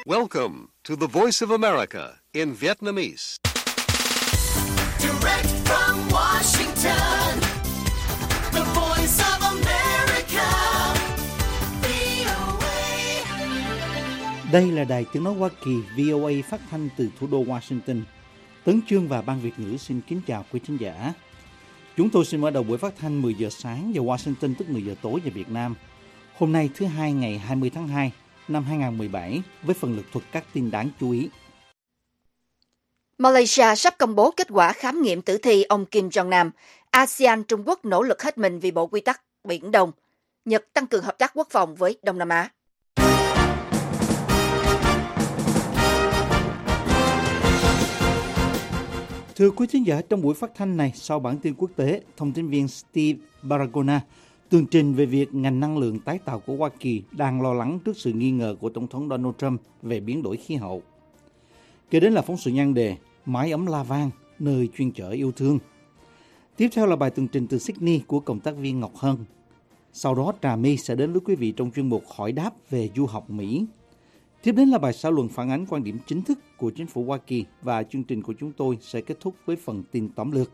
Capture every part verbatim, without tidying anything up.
Welcome to the Voice of America in Vietnamese. Direct from Washington, the Voice of America, vê o a. Đây là đài tiếng nói Hoa Kỳ vê o a phát thanh từ thủ đô Washington. Tấn Chương và Ban Việt ngữ xin kính chào quý khán giả. Chúng tôi xin mở đầu buổi phát thanh mười giờ sáng giờ Washington, tức mười giờ tối giờ Việt Nam. Hôm nay thứ hai ngày hai mươi tháng hai năm hai nghìn không trăm mười bảy với phần lược thuật các tin đáng chú ý. Malaysia sắp công bố kết quả khám nghiệm tử thi ông Kim Jong-nam. a sê an Trung Quốc nỗ lực hết mình vì Bộ Quy tắc Biển Đông. Nhật tăng cường hợp tác quốc phòng với Đông Nam Á. Thưa quý khán giả, trong buổi phát thanh này, sau bản tin quốc tế, thông tin viên Steve Baragona tường trình về việc ngành năng lượng tái tạo của Hoa Kỳ đang lo lắng trước sự nghi ngờ của Tổng thống Donald Trump về biến đổi khí hậu. Kế đến là phóng sự nhan đề Mái ấm La Vang, nơi chuyên chở yêu thương. Tiếp theo là bài tường trình từ Sydney của cộng tác viên Ngọc Hân. Sau đó Trà My sẽ đến với quý vị trong chuyên mục hỏi đáp về du học Mỹ. Tiếp đến là bài xã luận phản ánh quan điểm chính thức của chính phủ Hoa Kỳ và chương trình của chúng tôi sẽ kết thúc với phần tin tóm lược.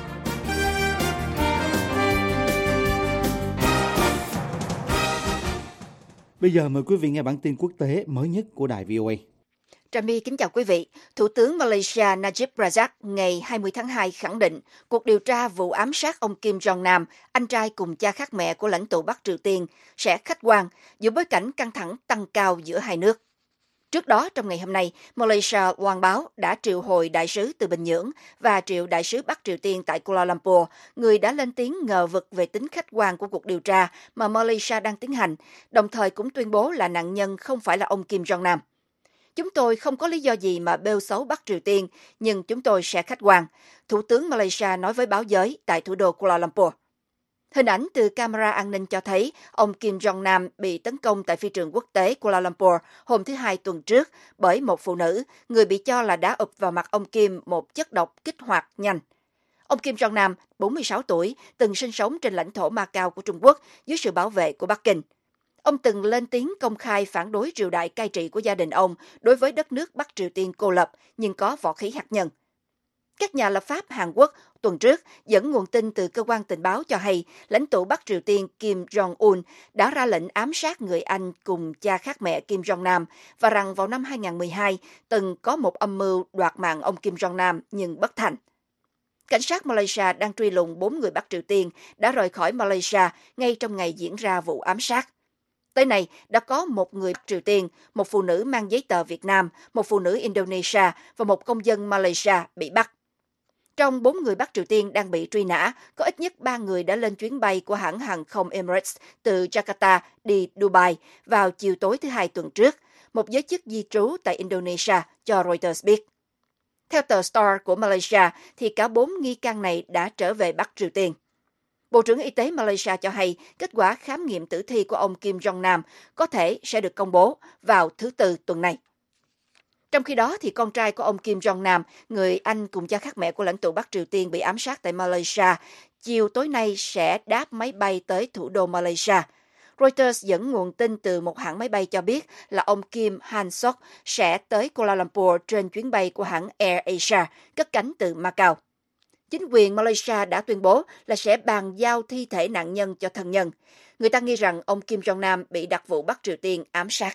Bây giờ mời quý vị nghe bản tin quốc tế mới nhất của đài vê o a. Trà My kính chào quý vị. Thủ tướng Malaysia Najib Razak ngày hai mươi tháng hai khẳng định cuộc điều tra vụ ám sát ông Kim Jong-nam, anh trai cùng cha khác mẹ của lãnh tụ Bắc Triều Tiên, sẽ khách quan giữa bối cảnh căng thẳng tăng cao giữa hai nước. Trước đó, trong ngày hôm nay, Malaysia loan báo đã triệu hồi đại sứ từ Bình Nhưỡng và triệu đại sứ Bắc Triều Tiên tại Kuala Lumpur, người đã lên tiếng ngờ vực về tính khách quan của cuộc điều tra mà Malaysia đang tiến hành, đồng thời cũng tuyên bố là nạn nhân không phải là ông Kim Jong-nam. Chúng tôi không có lý do gì mà bêu xấu Bắc Triều Tiên, nhưng chúng tôi sẽ khách quan, Thủ tướng Malaysia nói với báo giới tại thủ đô Kuala Lumpur. Hình ảnh từ camera an ninh cho thấy ông Kim Jong-nam bị tấn công tại phi trường quốc tế Kuala Lumpur hôm thứ Hai tuần trước bởi một phụ nữ, người bị cho là đã ụp vào mặt ông Kim một chất độc kích hoạt nhanh. Ông Kim Jong-nam, bốn mươi sáu tuổi, từng sinh sống trên lãnh thổ Macau của Trung Quốc dưới sự bảo vệ của Bắc Kinh. Ông từng lên tiếng công khai phản đối triều đại cai trị của gia đình ông đối với đất nước Bắc Triều Tiên cô lập nhưng có võ khí hạt nhân. Các nhà lập pháp Hàn Quốc tuần trước dẫn nguồn tin từ cơ quan tình báo cho hay lãnh tụ Bắc Triều Tiên Kim Jong-un đã ra lệnh ám sát người anh cùng cha khác mẹ Kim Jong-nam và rằng vào năm hai nghìn không trăm mười hai từng có một âm mưu đoạt mạng ông Kim Jong-nam nhưng bất thành. Cảnh sát Malaysia đang truy lùng bốn người Bắc Triều Tiên đã rời khỏi Malaysia ngay trong ngày diễn ra vụ ám sát. Tới nay, đã có một người Bắc Triều Tiên, một phụ nữ mang giấy tờ Việt Nam, một phụ nữ Indonesia và một công dân Malaysia bị bắt. Trong bốn người Bắc Triều Tiên đang bị truy nã, có ít nhất ba người đã lên chuyến bay của hãng hàng không Emirates từ Jakarta đi Dubai vào chiều tối thứ Hai tuần trước, một giới chức di trú tại Indonesia cho Reuters biết. Theo tờ Star của Malaysia, thì cả bốn nghi can này đã trở về Bắc Triều Tiên. Bộ trưởng Y tế Malaysia cho hay kết quả khám nghiệm tử thi của ông Kim Jong-nam có thể sẽ được công bố vào thứ Tư tuần này. Trong khi đó, thì con trai của ông Kim Jong-nam, người anh cùng cha khác mẹ của lãnh tụ Bắc Triều Tiên bị ám sát tại Malaysia, chiều tối nay sẽ đáp máy bay tới thủ đô Malaysia. Reuters dẫn nguồn tin từ một hãng máy bay cho biết là ông Kim Han-sok sẽ tới Kuala Lumpur trên chuyến bay của hãng Air Asia, cất cánh từ Macau. Chính quyền Malaysia đã tuyên bố là sẽ bàn giao thi thể nạn nhân cho thân nhân. Người ta nghi rằng ông Kim Jong-nam bị đặc vụ Bắc Triều Tiên ám sát.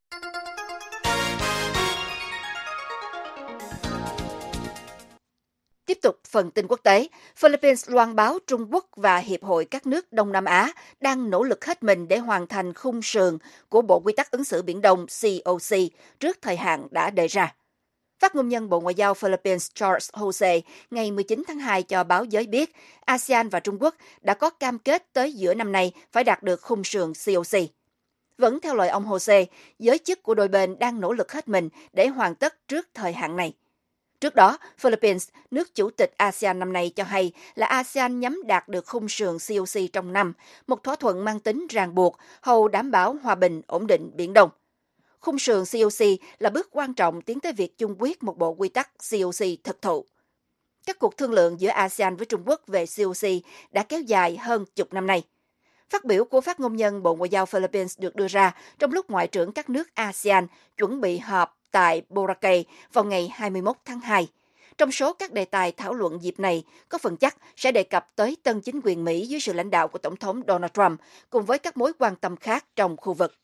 Tiếp tục phần tin quốc tế, Philippines loan báo Trung Quốc và Hiệp hội các nước Đông Nam Á đang nỗ lực hết mình để hoàn thành khung sườn của Bộ Quy tắc ứng xử Biển Đông C O C trước thời hạn đã đề ra. Phát ngôn nhân Bộ Ngoại giao Philippines Charles Jose ngày mười chín tháng hai cho báo giới biết a sê an và Trung Quốc đã có cam kết tới giữa năm nay phải đạt được khung sườn C O C. Vẫn theo lời ông Jose, giới chức của đôi bên đang nỗ lực hết mình để hoàn tất trước thời hạn này. Trước đó, Philippines, nước chủ tịch a sê an năm nay cho hay là a sê an nhắm đạt được khung sườn C O C trong năm, một thỏa thuận mang tính ràng buộc hầu đảm bảo hòa bình, ổn định Biển Đông. Khung sườn C O C là bước quan trọng tiến tới việc chung quyết một bộ quy tắc C O C thực thụ. Các cuộc thương lượng giữa a sê an với Trung Quốc về C O C đã kéo dài hơn chục năm nay. Phát biểu của phát ngôn nhân Bộ Ngoại giao Philippines được đưa ra trong lúc Ngoại trưởng các nước a sê an chuẩn bị họp tại Boracay vào ngày hai mươi mốt tháng hai. Trong số các đề tài thảo luận dịp này, có phần chắc sẽ đề cập tới tân chính quyền Mỹ dưới sự lãnh đạo của Tổng thống Donald Trump, cùng với các mối quan tâm khác trong khu vực.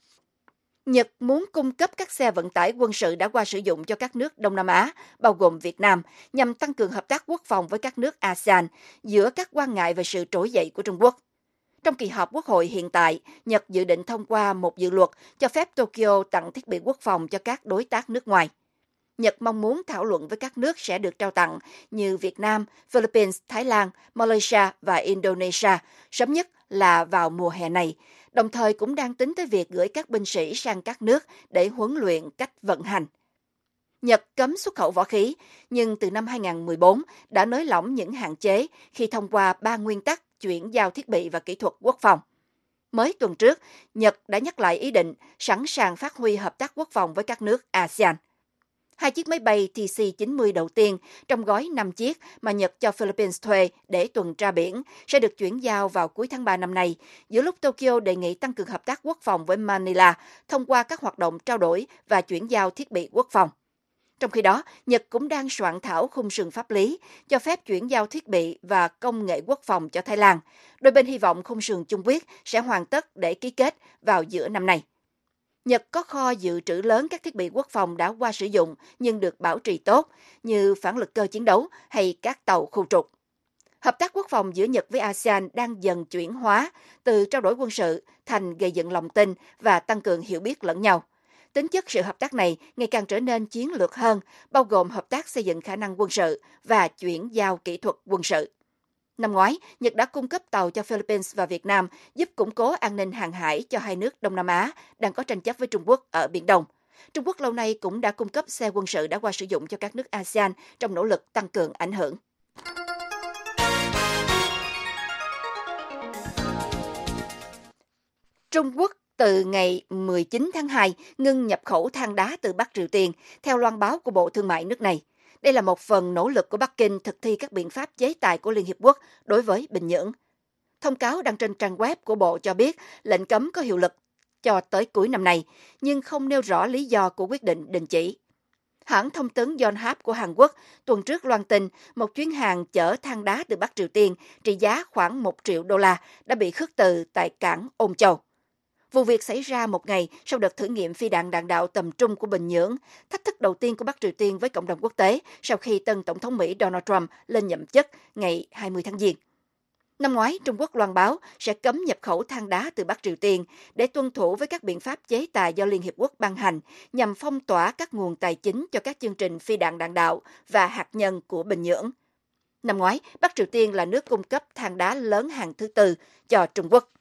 Nhật muốn cung cấp các xe vận tải quân sự đã qua sử dụng cho các nước Đông Nam Á, bao gồm Việt Nam, nhằm tăng cường hợp tác quốc phòng với các nước a sê an giữa các quan ngại về sự trỗi dậy của Trung Quốc. Trong kỳ họp Quốc hội hiện tại, Nhật dự định thông qua một dự luật cho phép Tokyo tặng thiết bị quốc phòng cho các đối tác nước ngoài. Nhật mong muốn thảo luận với các nước sẽ được trao tặng như Việt Nam, Philippines, Thái Lan, Malaysia và Indonesia, sớm nhất là vào mùa hè này, đồng thời cũng đang tính tới việc gửi các binh sĩ sang các nước để huấn luyện cách vận hành. Nhật cấm xuất khẩu võ khí, nhưng từ năm hai không một bốn đã nới lỏng những hạn chế khi thông qua ba nguyên tắc chuyển giao thiết bị và kỹ thuật quốc phòng. Mới tuần trước, Nhật đã nhắc lại ý định sẵn sàng phát huy hợp tác quốc phòng với các nước a sê an. Hai chiếc máy bay T C chín mươi đầu tiên trong gói năm chiếc mà Nhật cho Philippines thuê để tuần tra biển sẽ được chuyển giao vào cuối tháng ba năm nay, giữa lúc Tokyo đề nghị tăng cường hợp tác quốc phòng với Manila thông qua các hoạt động trao đổi và chuyển giao thiết bị quốc phòng. Trong khi đó, Nhật cũng đang soạn thảo khung sườn pháp lý cho phép chuyển giao thiết bị và công nghệ quốc phòng cho Thái Lan. Đôi bên hy vọng khung sườn chung quyết sẽ hoàn tất để ký kết vào giữa năm nay. Nhật có kho dự trữ lớn các thiết bị quốc phòng đã qua sử dụng nhưng được bảo trì tốt, như phản lực cơ chiến đấu hay các tàu khu trục. Hợp tác quốc phòng giữa Nhật với a sê an đang dần chuyển hóa từ trao đổi quân sự thành gây dựng lòng tin và tăng cường hiểu biết lẫn nhau. Tính chất sự hợp tác này ngày càng trở nên chiến lược hơn, bao gồm hợp tác xây dựng khả năng quân sự và chuyển giao kỹ thuật quân sự. Năm ngoái, Nhật đã cung cấp tàu cho Philippines và Việt Nam giúp củng cố an ninh hàng hải cho hai nước Đông Nam Á đang có tranh chấp với Trung Quốc ở Biển Đông. Trung Quốc lâu nay cũng đã cung cấp xe quân sự đã qua sử dụng cho các nước a sê an trong nỗ lực tăng cường ảnh hưởng. Trung Quốc từ ngày mười chín tháng hai ngưng nhập khẩu than đá từ Bắc Triều Tiên, theo loan báo của Bộ Thương mại nước này. Đây là một phần nỗ lực của Bắc Kinh thực thi các biện pháp chế tài của Liên Hiệp Quốc đối với Bình Nhưỡng. Thông cáo đăng trên trang web của Bộ cho biết lệnh cấm có hiệu lực cho tới cuối năm nay, nhưng không nêu rõ lý do của quyết định đình chỉ. Hãng thông tấn Yonhap của Hàn Quốc tuần trước loan tin một chuyến hàng chở than đá từ Bắc Triều Tiên trị giá khoảng một triệu đô la đã bị khước từ tại cảng Ôn Châu. Vụ việc xảy ra một ngày sau đợt thử nghiệm phi đạn đạn đạo tầm trung của Bình Nhưỡng, thách thức đầu tiên của Bắc Triều Tiên với cộng đồng quốc tế sau khi tân Tổng thống Mỹ Donald Trump lên nhậm chức ngày hai mươi tháng Giêng. Năm ngoái, Trung Quốc loan báo sẽ cấm nhập khẩu than đá từ Bắc Triều Tiên để tuân thủ với các biện pháp chế tài do Liên Hiệp Quốc ban hành nhằm phong tỏa các nguồn tài chính cho các chương trình phi đạn đạn đạo và hạt nhân của Bình Nhưỡng. Năm ngoái, Bắc Triều Tiên là nước cung cấp than đá lớn hàng thứ tư cho Trung Quốc.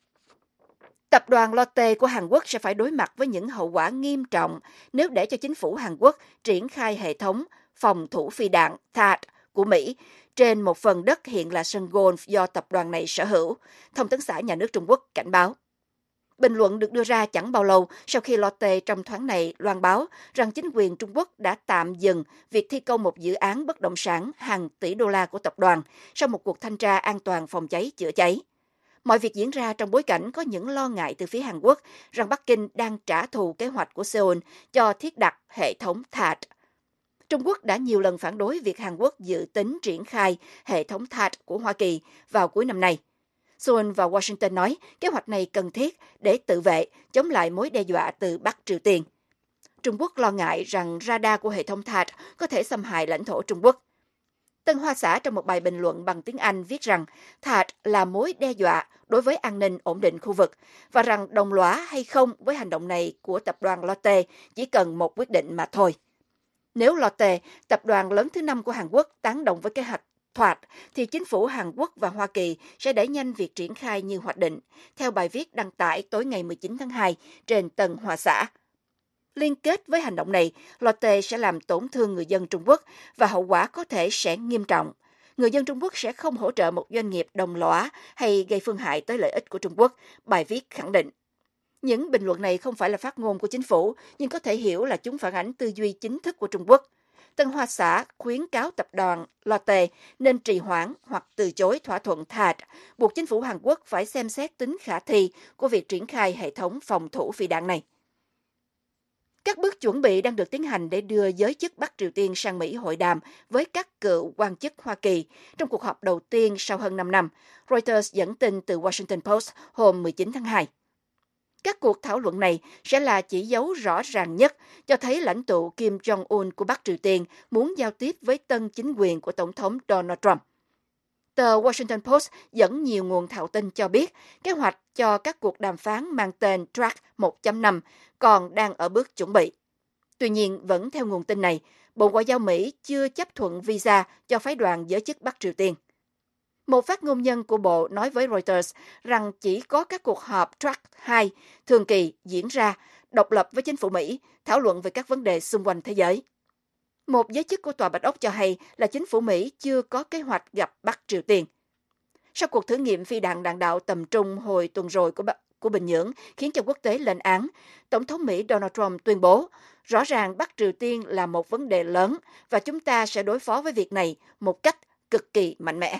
Tập đoàn Lotte của Hàn Quốc sẽ phải đối mặt với những hậu quả nghiêm trọng nếu để cho chính phủ Hàn Quốc triển khai hệ thống phòng thủ phi đạn tê a đê của Mỹ trên một phần đất hiện là sân golf do tập đoàn này sở hữu, Thông tấn xã nhà nước Trung Quốc cảnh báo. Bình luận được đưa ra chẳng bao lâu sau khi Lotte trong thoáng này loan báo rằng chính quyền Trung Quốc đã tạm dừng việc thi công một dự án bất động sản hàng tỷ đô la của tập đoàn sau một cuộc thanh tra an toàn phòng cháy chữa cháy. Mọi việc diễn ra trong bối cảnh có những lo ngại từ phía Hàn Quốc rằng Bắc Kinh đang trả thù kế hoạch của Seoul cho thiết đặt hệ thống tê a đê. Trung Quốc đã nhiều lần phản đối việc Hàn Quốc dự tính triển khai hệ thống tê a đê của Hoa Kỳ vào cuối năm nay. Seoul và Washington nói kế hoạch này cần thiết để tự vệ chống lại mối đe dọa từ Bắc Triều Tiên. Trung Quốc lo ngại rằng radar của hệ thống tê a đê có thể xâm hại lãnh thổ Trung Quốc. Tân Hoa Xã trong một bài bình luận bằng tiếng Anh viết rằng tê a đê là mối đe dọa đối với an ninh ổn định khu vực và rằng đồng lõa hay không với hành động này của tập đoàn Lotte chỉ cần một quyết định mà thôi. Nếu Lotte, tập đoàn lớn thứ năm của Hàn Quốc, tán đồng với kế hoạch tê a đê, thì chính phủ Hàn Quốc và Hoa Kỳ sẽ đẩy nhanh việc triển khai như hoạch định, theo bài viết đăng tải tối ngày mười chín tháng hai trên Tân Hoa Xã. Liên kết với hành động này, Lotte sẽ làm tổn thương người dân Trung Quốc và hậu quả có thể sẽ nghiêm trọng. Người dân Trung Quốc sẽ không hỗ trợ một doanh nghiệp đồng lõa hay gây phương hại tới lợi ích của Trung Quốc, bài viết khẳng định. Những bình luận này không phải là phát ngôn của chính phủ, nhưng có thể hiểu là chúng phản ánh tư duy chính thức của Trung Quốc. Tân Hoa Xã khuyến cáo tập đoàn Lotte nên trì hoãn hoặc từ chối thỏa thuận tê a đê, buộc chính phủ Hàn Quốc phải xem xét tính khả thi của việc triển khai hệ thống phòng thủ phi đạn này. Các bước chuẩn bị đang được tiến hành để đưa giới chức Bắc Triều Tiên sang Mỹ hội đàm với các cựu quan chức Hoa Kỳ trong cuộc họp đầu tiên sau hơn năm năm, Reuters dẫn tin từ Washington Post hôm mười chín tháng hai. Các cuộc thảo luận này sẽ là chỉ dấu rõ ràng nhất cho thấy lãnh tụ Kim Jong-un của Bắc Triều Tiên muốn giao tiếp với tân chính quyền của Tổng thống Donald Trump. Tờ Washington Post dẫn nhiều nguồn thạo tin cho biết kế hoạch cho các cuộc đàm phán mang tên Track một chấm năm còn đang ở bước chuẩn bị. Tuy nhiên, vẫn theo nguồn tin này, Bộ Ngoại giao Mỹ chưa chấp thuận visa cho phái đoàn giới chức Bắc Triều Tiên. Một phát ngôn nhân của Bộ nói với Reuters rằng chỉ có các cuộc họp Track hai thường kỳ diễn ra độc lập với chính phủ Mỹ, thảo luận về các vấn đề xung quanh thế giới. Một giới chức của Tòa Bạch Ốc cho hay là chính phủ Mỹ chưa có kế hoạch gặp Bắc Triều Tiên. Sau cuộc thử nghiệm phi đạn đạn đạo tầm trung hồi tuần rồi của, của Bình Nhưỡng khiến cho quốc tế lên án, Tổng thống Mỹ Donald Trump tuyên bố rõ ràng Bắc Triều Tiên là một vấn đề lớn và chúng ta sẽ đối phó với việc này một cách cực kỳ mạnh mẽ.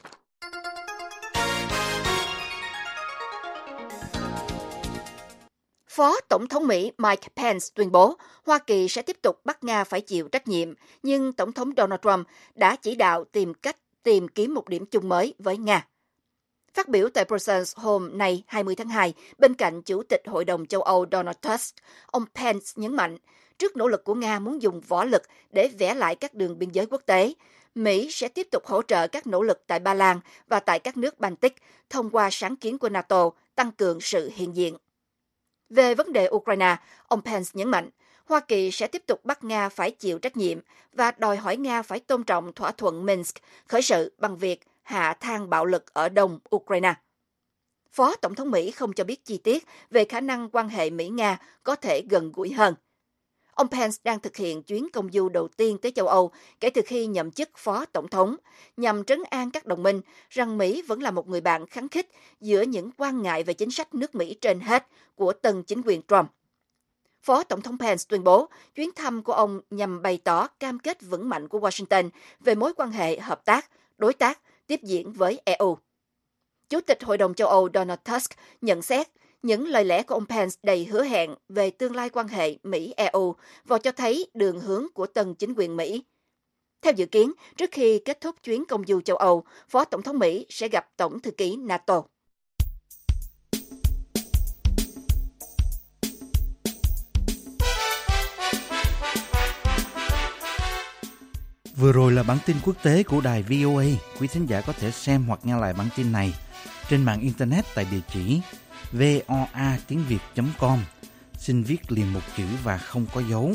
Phó Tổng thống Mỹ Mike Pence tuyên bố Hoa Kỳ sẽ tiếp tục bắt Nga phải chịu trách nhiệm, nhưng Tổng thống Donald Trump đã chỉ đạo tìm cách tìm kiếm một điểm chung mới với Nga. Phát biểu tại Brussels hôm nay hai mươi tháng hai, bên cạnh Chủ tịch Hội đồng châu Âu Donald Tusk, ông Pence nhấn mạnh, trước nỗ lực của Nga muốn dùng võ lực để vẽ lại các đường biên giới quốc tế, Mỹ sẽ tiếp tục hỗ trợ các nỗ lực tại Ba Lan và tại các nước Baltic thông qua sáng kiến của NATO tăng cường sự hiện diện. Về vấn đề Ukraine, ông Pence nhấn mạnh, Hoa Kỳ sẽ tiếp tục bắt Nga phải chịu trách nhiệm và đòi hỏi Nga phải tôn trọng thỏa thuận Minsk khởi sự bằng việc hạ thang bạo lực ở đông Ukraine. Phó Tổng thống Mỹ không cho biết chi tiết về khả năng quan hệ Mỹ-Nga có thể gần gũi hơn. Ông Pence đang thực hiện chuyến công du đầu tiên tới châu Âu kể từ khi nhậm chức Phó Tổng thống, nhằm trấn an các đồng minh rằng Mỹ vẫn là một người bạn khăng khít giữa những quan ngại về chính sách nước Mỹ trên hết của tân chính quyền Trump. Phó Tổng thống Pence tuyên bố chuyến thăm của ông nhằm bày tỏ cam kết vững mạnh của Washington về mối quan hệ hợp tác, đối tác, tiếp diễn với e u. Chủ tịch Hội đồng châu Âu Donald Tusk nhận xét những lời lẽ của ông Pence đầy hứa hẹn về tương lai quan hệ Mỹ-e u và cho thấy đường hướng của tân chính quyền Mỹ. Theo dự kiến, trước khi kết thúc chuyến công du châu Âu, Phó Tổng thống Mỹ sẽ gặp Tổng thư ký NATO. Vừa rồi là bản tin quốc tế của đài vê o a. Quý thính giả có thể xem hoặc nghe lại bản tin này trên mạng Internet tại địa chỉ voa tiếng việt chấm com. Xin viết liền một chữ và không có dấu.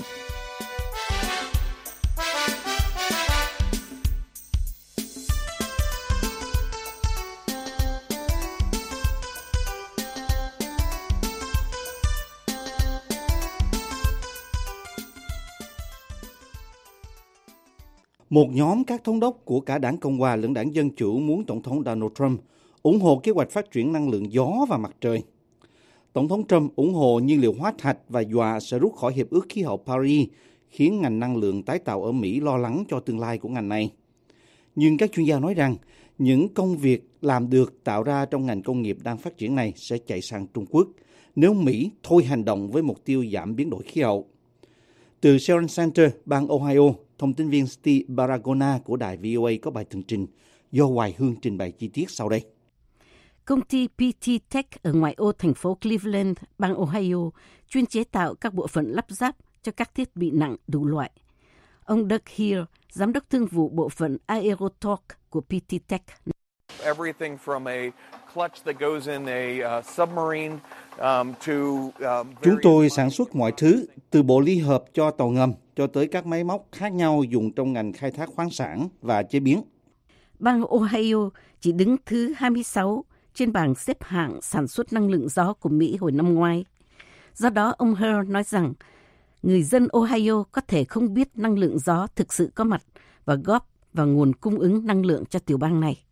Một nhóm các thống đốc của cả đảng Cộng hòa lẫn đảng Dân Chủ muốn Tổng thống Donald Trump ủng hộ kế hoạch phát triển năng lượng gió và mặt trời. Tổng thống Trump ủng hộ nhiên liệu hóa thạch và dọa sẽ rút khỏi Hiệp ước Khí hậu Paris, khiến ngành năng lượng tái tạo ở Mỹ lo lắng cho tương lai của ngành này. Nhưng các chuyên gia nói rằng những công việc làm được tạo ra trong ngành công nghiệp đang phát triển này sẽ chạy sang Trung Quốc nếu Mỹ thôi hành động với mục tiêu giảm biến đổi khí hậu. Từ Sharon Center, bang Ohio, thông tin viên Steve Baragona của đài vê o a có bài tường trình do Hoài Hương trình bày chi tiết sau đây. Công ty pê tê Tech ở ngoại ô thành phố Cleveland, bang Ohio, chuyên chế tạo các bộ phận lắp ráp cho các thiết bị nặng đủ loại. Ông Doug Hill, giám đốc thương vụ bộ phận Aerotorque của pê tê Tech. Everything from a clutch that goes in a uh, submarine um, to um, Chúng tôi sản xuất mọi thứ, từ bộ ly hợp cho tàu ngầm cho tới các máy móc khác nhau dùng trong ngành khai thác khoáng sản và chế biến. Bang Ohio chỉ đứng thứ hai mươi sáu trên bảng xếp hạng sản xuất năng lượng gió của Mỹ hồi năm ngoái. Do đó, ông Hur nói rằng người dân Ohio có thể không biết năng lượng gió thực sự có mặt và góp vào nguồn cung ứng năng lượng cho tiểu bang này.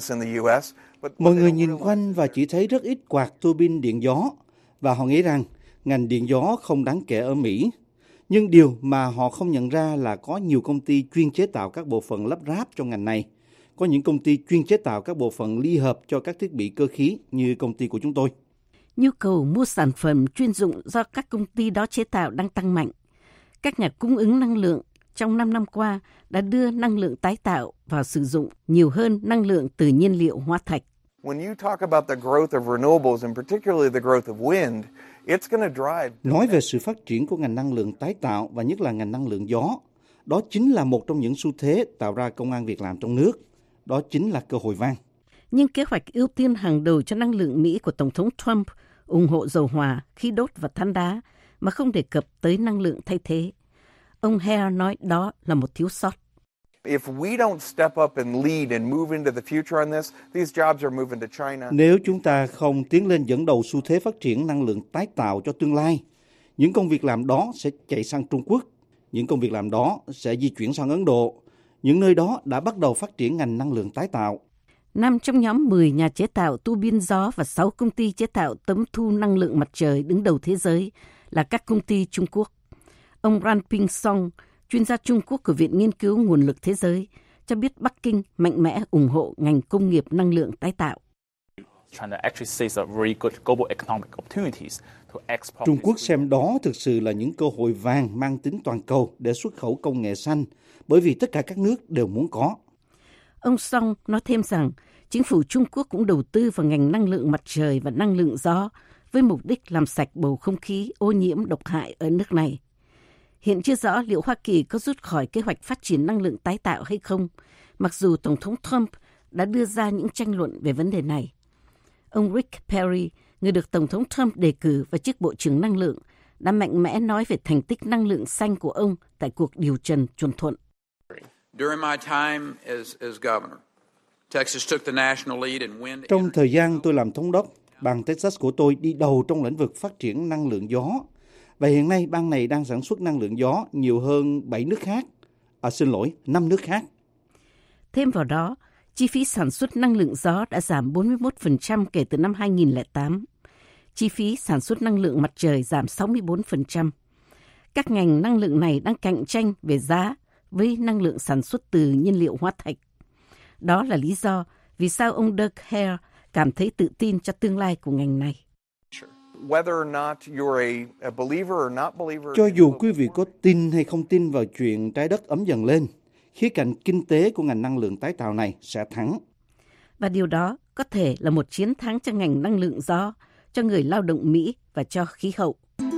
Mọi người nhìn quanh và chỉ thấy rất ít quạt tua bin điện gió, và họ nghĩ rằng ngành điện gió không đáng kể ở Mỹ. Nhưng điều mà họ không nhận ra là có nhiều công ty chuyên chế tạo các bộ phận lắp ráp trong ngành này. Có những công ty chuyên chế tạo các bộ phận ly hợp cho các thiết bị cơ khí như công ty của chúng tôi. Nhu cầu mua sản phẩm chuyên dụng do các công ty đó chế tạo đang tăng mạnh. Các nhà cung ứng năng lượng trong năm năm qua đã đưa năng lượng tái tạo vào sử dụng nhiều hơn năng lượng từ nhiên liệu hóa thạch. When you talk about the growth of renewables and particularly the growth of wind, it's going to drive. Nói về sự phát triển của ngành năng lượng tái tạo và nhất là ngành năng lượng gió, đó chính là một trong những xu thế tạo ra công ăn việc làm trong nước. Đó chính là cơ hội vàng. Nhưng kế hoạch ưu tiên hàng đầu cho năng lượng Mỹ của Tổng thống Trump ủng hộ dầu hỏa, khí đốt và than đá mà không đề cập tới năng lượng thay thế. Ông Hare nói đó là một thiếu sót. If we don't step up and lead and move into the future on this, these jobs are moving to China. Nếu chúng ta không tiến lên dẫn đầu xu thế phát triển năng lượng tái tạo cho tương lai, những công việc làm đó sẽ chạy sang Trung Quốc, những công việc làm đó sẽ di chuyển sang Ấn Độ. Những nơi đó đã bắt đầu phát triển ngành năng lượng tái tạo. Năm trong nhóm mười nhà chế tạo tua bin gió và sáu công ty chế tạo tấm thu năng lượng mặt trời đứng đầu thế giới là các công ty Trung Quốc. Ông Ranping Song, chuyên gia Trung Quốc của Viện Nghiên cứu Nguồn lực Thế giới, cho biết Bắc Kinh mạnh mẽ ủng hộ ngành công nghiệp năng lượng tái tạo. Trung Quốc xem đó thực sự là những cơ hội vàng mang tính toàn cầu để xuất khẩu công nghệ xanh, bởi vì tất cả các nước đều muốn có. Ông Song nói thêm rằng chính phủ Trung Quốc cũng đầu tư vào ngành năng lượng mặt trời và năng lượng gió với mục đích làm sạch bầu không khí ô nhiễm độc hại ở nước này. Hiện chưa rõ liệu Hoa Kỳ có rút khỏi kế hoạch phát triển năng lượng tái tạo hay không, mặc dù Tổng thống Trump đã đưa ra những tranh luận về vấn đề này. Ông Rick Perry, người được Tổng thống Trump đề cử vào chức Bộ trưởng Năng lượng, đã mạnh mẽ nói về thành tích năng lượng xanh của ông tại cuộc điều trần chuẩn thuận. Trong thời gian tôi làm thống đốc, bang Texas của tôi đi đầu trong lĩnh vực phát triển năng lượng gió. Và hiện nay bang này đang sản xuất năng lượng gió nhiều hơn bảy nước khác. À, xin lỗi, năm nước khác. Thêm vào đó, chi phí sản xuất năng lượng gió đã giảm bốn mươi mốt phần trăm kể từ năm hai nghìn lẻ tám. Chi phí sản xuất năng lượng mặt trời giảm sáu mươi bốn phần trăm. Các ngành năng lượng này đang cạnh tranh về giá với năng lượng sản xuất từ nhiên liệu hóa thạch. Đó là lý do vì sao ông Doug Hare cảm thấy tự tin cho tương lai của ngành này. Cho dù quý vị có tin hay không tin vào chuyện trái đất ấm dần lên, khía cạnh kinh tế của ngành năng lượng tái tạo này sẽ thắng. Và điều đó có thể là một chiến thắng cho ngành năng lượng gió, cho người lao động Mỹ và cho khí hậu.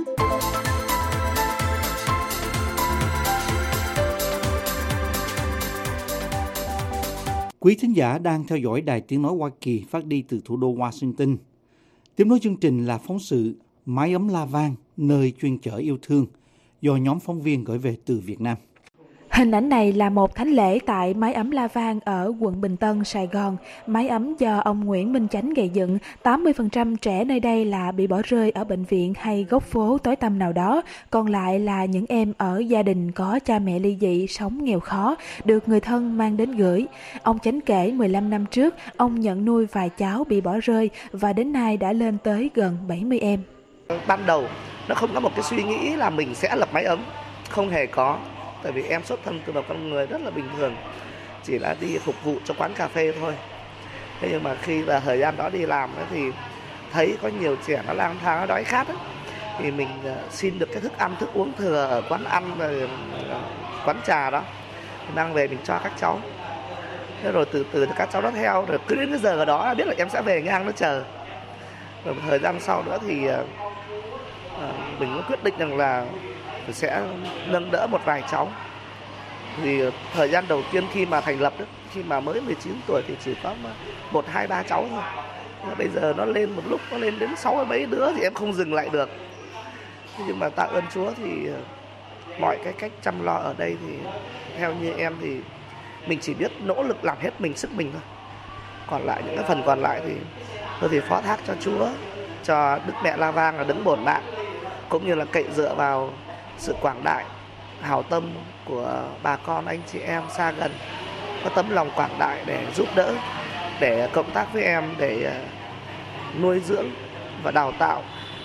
Quý thính giả đang theo dõi Đài Tiếng Nói Hoa Kỳ phát đi từ thủ đô Washington. Tiếp nối chương trình là phóng sự Mái ấm La Vang, nơi chuyên chở yêu thương, do nhóm phóng viên gửi về từ Việt Nam. Hình ảnh này là một thánh lễ tại Mái ấm La Vang ở quận Bình Tân, Sài Gòn. Mái ấm do ông Nguyễn Minh Chánh gây dựng. tám mươi phần trăm trẻ nơi đây là bị bỏ rơi ở bệnh viện hay góc phố tối tăm nào đó. Còn lại là những em ở gia đình có cha mẹ ly dị, sống nghèo khó, được người thân mang đến gửi. Ông Chánh kể mười lăm năm trước, ông nhận nuôi vài cháu bị bỏ rơi và đến nay đã lên tới gần bảy mươi em. Ban đầu, nó không có một cái suy nghĩ là mình sẽ lập mái ấm. Không hề có. Tại vì em xuất thân từ một con người rất là bình thường, chỉ là đi phục vụ cho quán cà phê thôi. Thế nhưng mà khi là thời gian đó đi làm ấy, thì thấy có nhiều trẻ nó lang thang, nó đói khát ấy, thì mình xin được cái thức ăn, thức uống thừa ở quán ăn, rồi quán trà đó, mang về mình cho các cháu. Thế rồi từ từ các cháu nó theo, rồi cứ đến cái giờ đó biết là em sẽ về ngang nó chờ. Rồi một thời gian sau nữa thì mình cũng quyết định rằng là sẽ nâng đỡ một vài cháu. Thì thời gian đầu tiên khi mà thành lập, khi mà mới mười chín tuổi thì chỉ có một, hai, ba cháu thôi. Bây giờ nó lên một lúc, nó lên đến sáu mươi mấy đứa thì em không dừng lại được. Nhưng mà tạ ơn Chúa thì mọi cái cách chăm lo ở đây thì theo như em thì mình chỉ biết nỗ lực làm hết mình, sức mình thôi. Còn lại những cái phần còn lại thì tôi thì phó thác cho Chúa, cho Đức Mẹ La Vang là đứng bổn mạng, cũng như là cậy dựa vào sự quảng đại, hảo tâm của bà con anh chị em xa gần, có tấm lòng quảng đại để giúp đỡ, để cộng tác với em, để nuôi dưỡng và đào tạo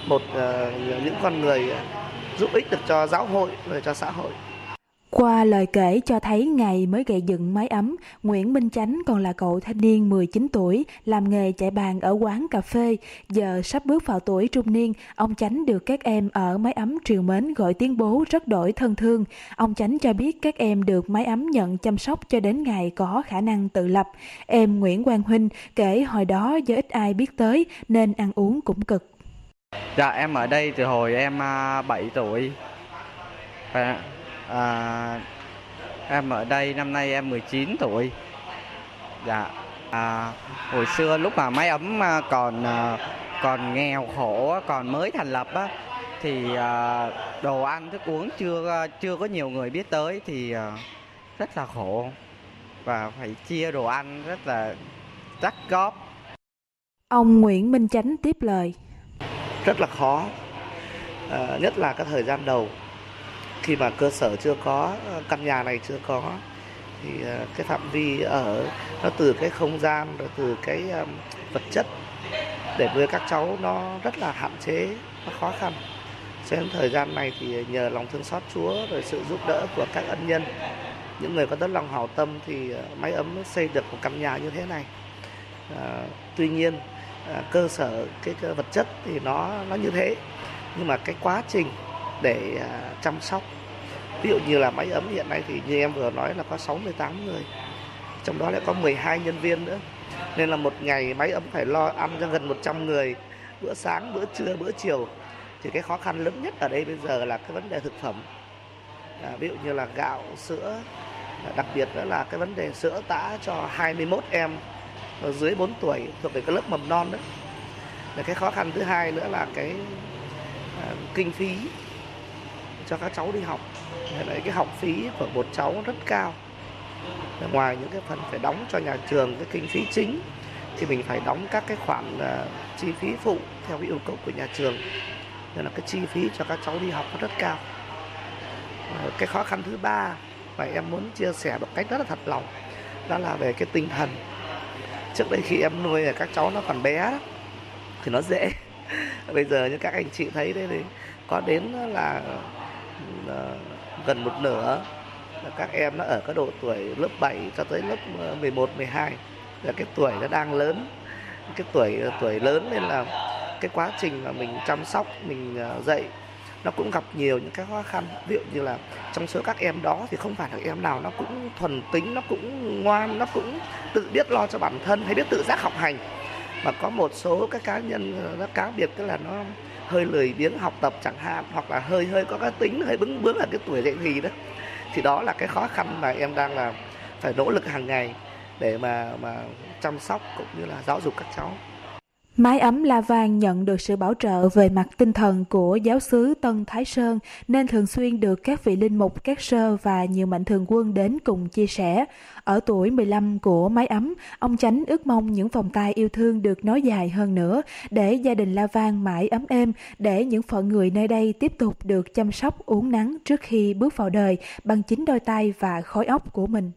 một uh, những con người giúp ích được cho giáo hội và cho xã hội. Qua lời kể cho thấy ngày mới gây dựng mái ấm, Nguyễn Minh Chánh còn là cậu thanh niên mười chín tuổi, làm nghề chạy bàn ở quán cà phê. Giờ sắp bước vào tuổi trung niên, ông Chánh được các em ở mái ấm triều mến gọi tiếng bố rất đổi thân thương. Ông Chánh cho biết các em được mái ấm nhận chăm sóc cho đến ngày có khả năng tự lập. Em Nguyễn Quang Huynh kể hồi đó do ít ai biết tới nên ăn uống cũng cực. Dạ, em ở đây từ hồi em bảy tuổi. Và À, em ở đây năm nay em mười chín tuổi. Dạ. À, hồi xưa lúc mà mái ấm còn còn nghèo khổ, còn mới thành lập á, thì à, đồ ăn thức uống chưa chưa có nhiều người biết tới thì à, rất là khổ và phải chia đồ ăn rất là chắt góp. Ông Nguyễn Minh Chánh tiếp lời. Rất là khó, à, nhất là các thời gian đầu. Khi mà cơ sở chưa có, căn nhà này chưa có, thì cái phạm vi ở nó từ cái không gian, rồi từ cái vật chất để nuôi các cháu nó rất là hạn chế, nó khó khăn. Cho đến thời gian này thì nhờ lòng thương xót Chúa, rồi sự giúp đỡ của các ân nhân, những người có tấm lòng hảo tâm thì mái ấm mới xây được một căn nhà như thế này. À, tuy nhiên à, cơ sở cái, cái vật chất thì nó nó như thế, nhưng mà cái quá trình để uh, chăm sóc, ví dụ như là mái ấm hiện nay thì như em vừa nói là có sáu mươi tám người, trong đó lại có mười hai nhân viên nữa, nên là một ngày mái ấm phải lo ăn cho gần một trăm người, bữa sáng, bữa trưa, bữa chiều. Thì cái khó khăn lớn nhất ở đây bây giờ là cái vấn đề thực phẩm, à, ví dụ như là gạo, sữa, đặc biệt đó là cái vấn đề sữa tã cho hai mươi mốt em dưới bốn tuổi thuộc về cái lớp mầm non đó. Và cái khó khăn thứ hai nữa là cái à, kinh phí cho các cháu đi học. Đấy, cái học phí của một cháu rất cao. Ngoài những cái phần phải đóng cho nhà trường cái kinh phí chính, thì mình phải đóng các cái khoản uh, chi phí phụ theo cái yêu cầu của nhà trường. Nên là cái chi phí cho các cháu đi học nó rất cao. Uh, cái khó khăn thứ ba mà em muốn chia sẻ một cách rất là thật lòng, đó là về cái tinh thần. Trước đây khi em nuôi các cháu nó còn bé đó, thì nó dễ. Bây giờ như các anh chị thấy đây thì có đến là uh, gần một nửa các em nó ở cái độ tuổi lớp bảy cho tới lớp mười một, mười hai, là cái tuổi nó đang lớn, cái tuổi tuổi lớn, nên là cái quá trình mà mình chăm sóc, mình dạy nó cũng gặp nhiều những cái khó khăn. Ví dụ như là trong số các em đó thì không phải là em nào nó cũng thuần tính, nó cũng ngoan, nó cũng tự biết lo cho bản thân hay biết tự giác học hành, mà có một số các cá nhân nó cá biệt, tức là nó hơi lười biếng học tập chẳng hạn, hoặc là hơi hơi có cái tính hơi bướng bướng ở cái tuổi dậy thì đó. Thì đó là cái khó khăn mà em đang là phải nỗ lực hàng ngày để mà mà chăm sóc cũng như là giáo dục các cháu. Mái ấm La Vang nhận được sự bảo trợ về mặt tinh thần của giáo xứ Tân Thái Sơn, nên thường xuyên được các vị linh mục, các sơ và nhiều mạnh thường quân đến cùng chia sẻ. Ở tuổi mười lăm của mái ấm, ông Chánh ước mong những vòng tay yêu thương được nối dài hơn nữa, để gia đình La Vang mãi ấm êm, để những phận người nơi đây tiếp tục được chăm sóc uốn nắn trước khi bước vào đời bằng chính đôi tay và khối óc của mình.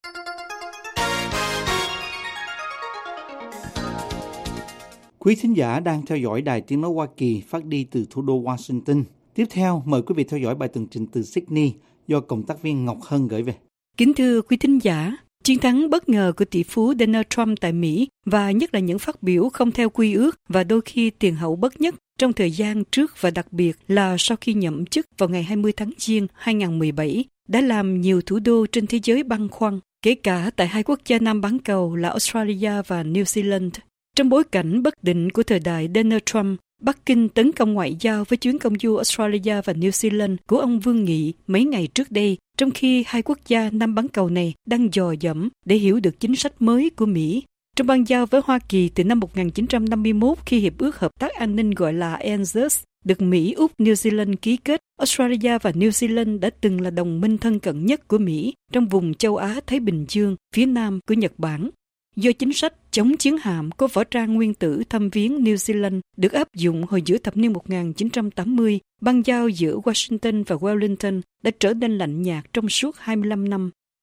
Quý thính giả đang theo dõi Đài Tiếng Nói Hoa Kỳ phát đi từ thủ đô Washington. Tiếp theo, mời quý vị theo dõi bài tường trình từ Sydney do cộng tác viên Ngọc Hân gửi về. Kính thưa quý thính giả, chiến thắng bất ngờ của tỷ phú Donald Trump tại Mỹ, và nhất là những phát biểu không theo quy ước và đôi khi tiền hậu bất nhất trong thời gian trước và đặc biệt là sau khi nhậm chức vào ngày hai mươi tháng Giêng hai nghìn không trăm mười bảy, đã làm nhiều thủ đô trên thế giới băn khoăn, kể cả tại hai quốc gia Nam bán cầu là Australia và New Zealand. Trong bối cảnh bất định của thời đại Donald Trump, Bắc Kinh tấn công ngoại giao với chuyến công du Australia và New Zealand của ông Vương Nghị mấy ngày trước đây, trong khi hai quốc gia Nam bán cầu này đang dò dẫm để hiểu được chính sách mới của Mỹ. Trong bang giao với Hoa Kỳ từ năm một nghìn chín trăm năm mươi mốt, khi Hiệp ước Hợp tác An ninh gọi là A N Z U S được Mỹ, Úc, New Zealand ký kết, Australia và New Zealand đã từng là đồng minh thân cận nhất của Mỹ trong vùng châu Á-Thái Bình Dương, phía nam của Nhật Bản. Do chính sách chống chiến hạm có võ trang nguyên tử thăm viếng New Zealand được áp dụng hồi giữa thập niên một nghìn chín trăm tám mươi, bang giao giữa Washington và Wellington đã trở nên lạnh nhạt trong suốt hai mươi lăm năm.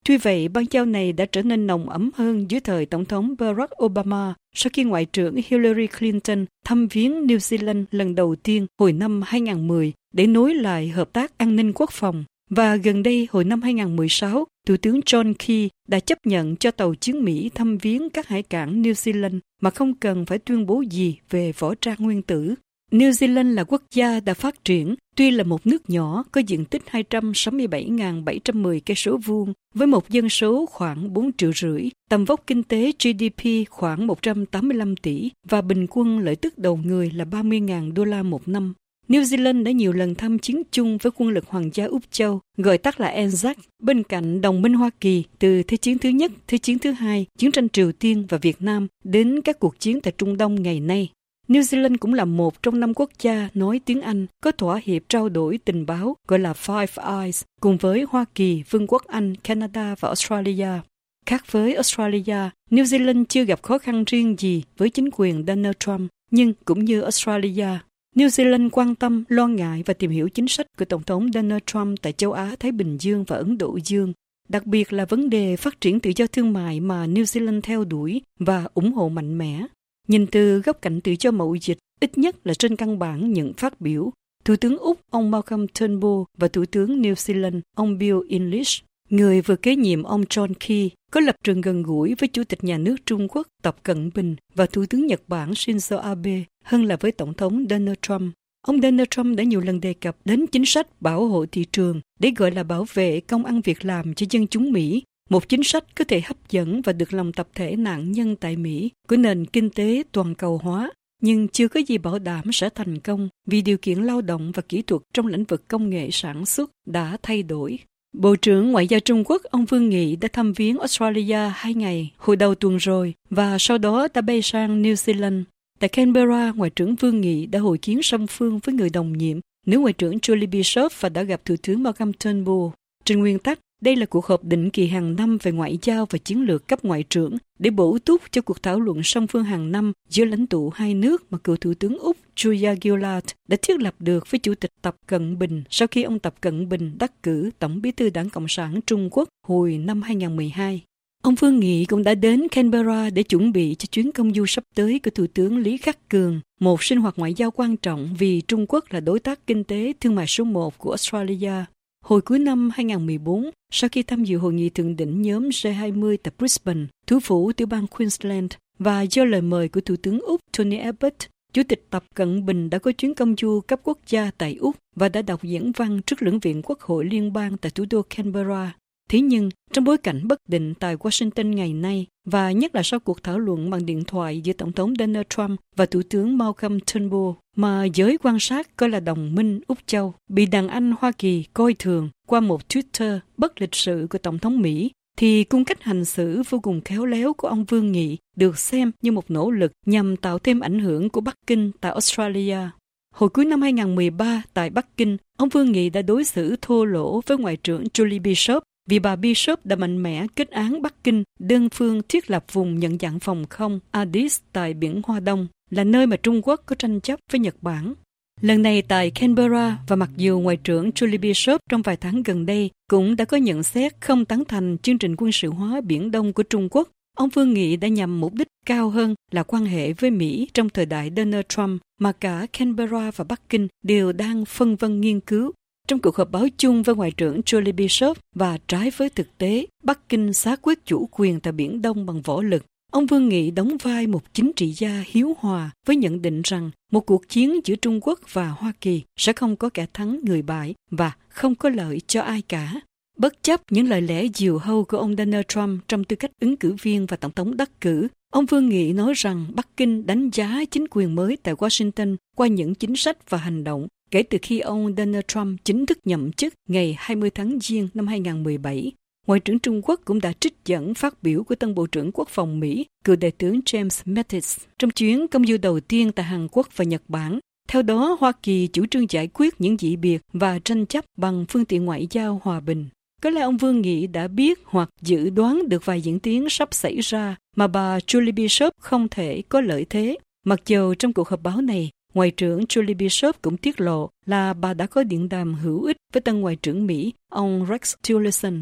Tuy vậy, bang giao này đã trở nên nồng ấm hơn dưới thời Tổng thống Barack Obama sau khi Ngoại trưởng Hillary Clinton thăm viếng New Zealand lần đầu tiên hồi năm hai không một không để nối lại hợp tác an ninh quốc phòng. Và gần đây, hồi năm hai không một sáu, Thủ tướng John Key đã chấp nhận cho tàu chiến Mỹ thăm viếng các hải cảng New Zealand mà không cần phải tuyên bố gì về võ trang nguyên tử. New Zealand là quốc gia đã phát triển, tuy là một nước nhỏ có diện tích hai trăm sáu mươi bảy nghìn bảy trăm mười cây số vuông với một dân số khoảng bốn triệu rưỡi, tầm vóc kinh tế G D P khoảng một trăm tám mươi lăm tỷ và bình quân lợi tức đầu người là ba mươi nghìn đô la một năm. New Zealand đã nhiều lần tham chiến chung với quân lực Hoàng gia Úc Châu, gọi tắt là a nzac, bên cạnh đồng minh Hoa Kỳ từ Thế chiến thứ nhất, Thế chiến thứ hai, chiến tranh Triều Tiên và Việt Nam đến các cuộc chiến tại Trung Đông ngày nay. New Zealand cũng là một trong năm quốc gia nói tiếng Anh có thỏa hiệp trao đổi tình báo gọi là Five Eyes cùng với Hoa Kỳ, Vương quốc Anh, Canada và Australia. Khác với Australia, New Zealand chưa gặp khó khăn riêng gì với chính quyền Donald Trump, nhưng cũng như Australia, New Zealand quan tâm, lo ngại và tìm hiểu chính sách của Tổng thống Donald Trump tại châu Á, Thái Bình Dương và Ấn Độ Dương, đặc biệt là vấn đề phát triển tự do thương mại mà New Zealand theo đuổi và ủng hộ mạnh mẽ. Nhìn từ góc cạnh tự do mậu dịch, ít nhất là trên căn bản những phát biểu, Thủ tướng Úc ông Malcolm Turnbull và Thủ tướng New Zealand ông Bill English, người vừa kế nhiệm ông John Key, có lập trường gần gũi với Chủ tịch Nhà nước Trung Quốc Tập Cận Bình và Thủ tướng Nhật Bản Shinzo Abe hơn là với Tổng thống Donald Trump. Ông Donald Trump đã nhiều lần đề cập đến chính sách bảo hộ thị trường để gọi là bảo vệ công ăn việc làm cho dân chúng Mỹ, một chính sách có thể hấp dẫn và được lòng tập thể nạn nhân tại Mỹ của nền kinh tế toàn cầu hóa, nhưng chưa có gì bảo đảm sẽ thành công vì điều kiện lao động và kỹ thuật trong lĩnh vực công nghệ sản xuất đã thay đổi. Bộ trưởng Ngoại giao Trung Quốc ông Vương Nghị đã thăm viếng Australia hai ngày hồi đầu tuần rồi và sau đó đã bay sang New Zealand. Tại Canberra, Ngoại trưởng Vương Nghị đã hội kiến song phương với người đồng nhiệm, nữ Ngoại trưởng Julie Bishop và đã gặp Thủ tướng Malcolm Turnbull. Trên nguyên tắc, đây là cuộc họp định kỳ hàng năm về ngoại giao và chiến lược cấp ngoại trưởng để bổ túc cho cuộc thảo luận song phương hàng năm giữa lãnh tụ hai nước mà cựu Thủ tướng Úc Julia Gillard đã thiết lập được với Chủ tịch Tập Cận Bình sau khi ông Tập Cận Bình đắc cử Tổng bí thư Đảng Cộng sản Trung Quốc hồi năm hai không một hai. Ông Vương Nghị cũng đã đến Canberra để chuẩn bị cho chuyến công du sắp tới của Thủ tướng Lý Khắc Cường, một sinh hoạt ngoại giao quan trọng vì Trung Quốc là đối tác kinh tế thương mại số một của Australia. Hồi cuối năm hai không một bốn, sau khi tham dự hội nghị thượng đỉnh nhóm G hai mươi tại Brisbane, thủ phủ tiểu bang Queensland, và do lời mời của Thủ tướng Úc Tony Abbott, Chủ tịch Tập Cận Bình đã có chuyến công du cấp quốc gia tại Úc và đã đọc diễn văn trước lưỡng viện Quốc hội liên bang tại thủ đô Canberra. Thế nhưng, trong bối cảnh bất định tại Washington ngày nay, và nhất là sau cuộc thảo luận bằng điện thoại giữa Tổng thống Donald Trump và Thủ tướng Malcolm Turnbull, mà giới quan sát coi là đồng minh Úc Châu, bị đàn anh Hoa Kỳ coi thường qua một Twitter bất lịch sự của Tổng thống Mỹ, thì cung cách hành xử vô cùng khéo léo của ông Vương Nghị được xem như một nỗ lực nhằm tạo thêm ảnh hưởng của Bắc Kinh tại Australia. Hồi cuối năm hai không một ba tại Bắc Kinh, ông Vương Nghị đã đối xử thô lỗ với Ngoại trưởng Julie Bishop vì bà Bishop đã mạnh mẽ kết án Bắc Kinh đơn phương thiết lập vùng nhận dạng phòng không Addis tại biển Hoa Đông, là nơi mà Trung Quốc có tranh chấp với Nhật Bản. Lần này tại Canberra, và mặc dù Ngoại trưởng Julie Bishop trong vài tháng gần đây cũng đã có nhận xét không tán thành chương trình quân sự hóa Biển Đông của Trung Quốc, ông Vương Nghị đã nhằm mục đích cao hơn là quan hệ với Mỹ trong thời đại Donald Trump mà cả Canberra và Bắc Kinh đều đang phân vân nghiên cứu. Trong cuộc họp báo chung với Ngoại trưởng Julie Bishop và trái với thực tế, Bắc Kinh xác quyết chủ quyền tại Biển Đông bằng võ lực, ông Vương Nghị đóng vai một chính trị gia hiếu hòa với nhận định rằng một cuộc chiến giữa Trung Quốc và Hoa Kỳ sẽ không có kẻ thắng người bại và không có lợi cho ai cả. Bất chấp những lời lẽ diều hâu của ông Donald Trump trong tư cách ứng cử viên và tổng thống đắc cử, ông Vương Nghị nói rằng Bắc Kinh đánh giá chính quyền mới tại Washington qua những chính sách và hành động kể từ khi ông Donald Trump chính thức nhậm chức ngày hai mươi tháng Giêng năm hai không một bảy. Ngoại trưởng Trung Quốc cũng đã trích dẫn phát biểu của tân Bộ trưởng Quốc phòng Mỹ, cựu đại tướng James Mattis, trong chuyến công du đầu tiên tại Hàn Quốc và Nhật Bản. Theo đó, Hoa Kỳ chủ trương giải quyết những dị biệt và tranh chấp bằng phương tiện ngoại giao hòa bình. Có lẽ ông Vương Nghị đã biết hoặc dự đoán được vài diễn tiến sắp xảy ra mà bà Julie Bishop không thể có lợi thế. Mặc dù trong cuộc họp báo này, Ngoại trưởng Julie Bishop cũng tiết lộ là bà đã có điện đàm hữu ích với tân Ngoại trưởng Mỹ, ông Rex Tillerson.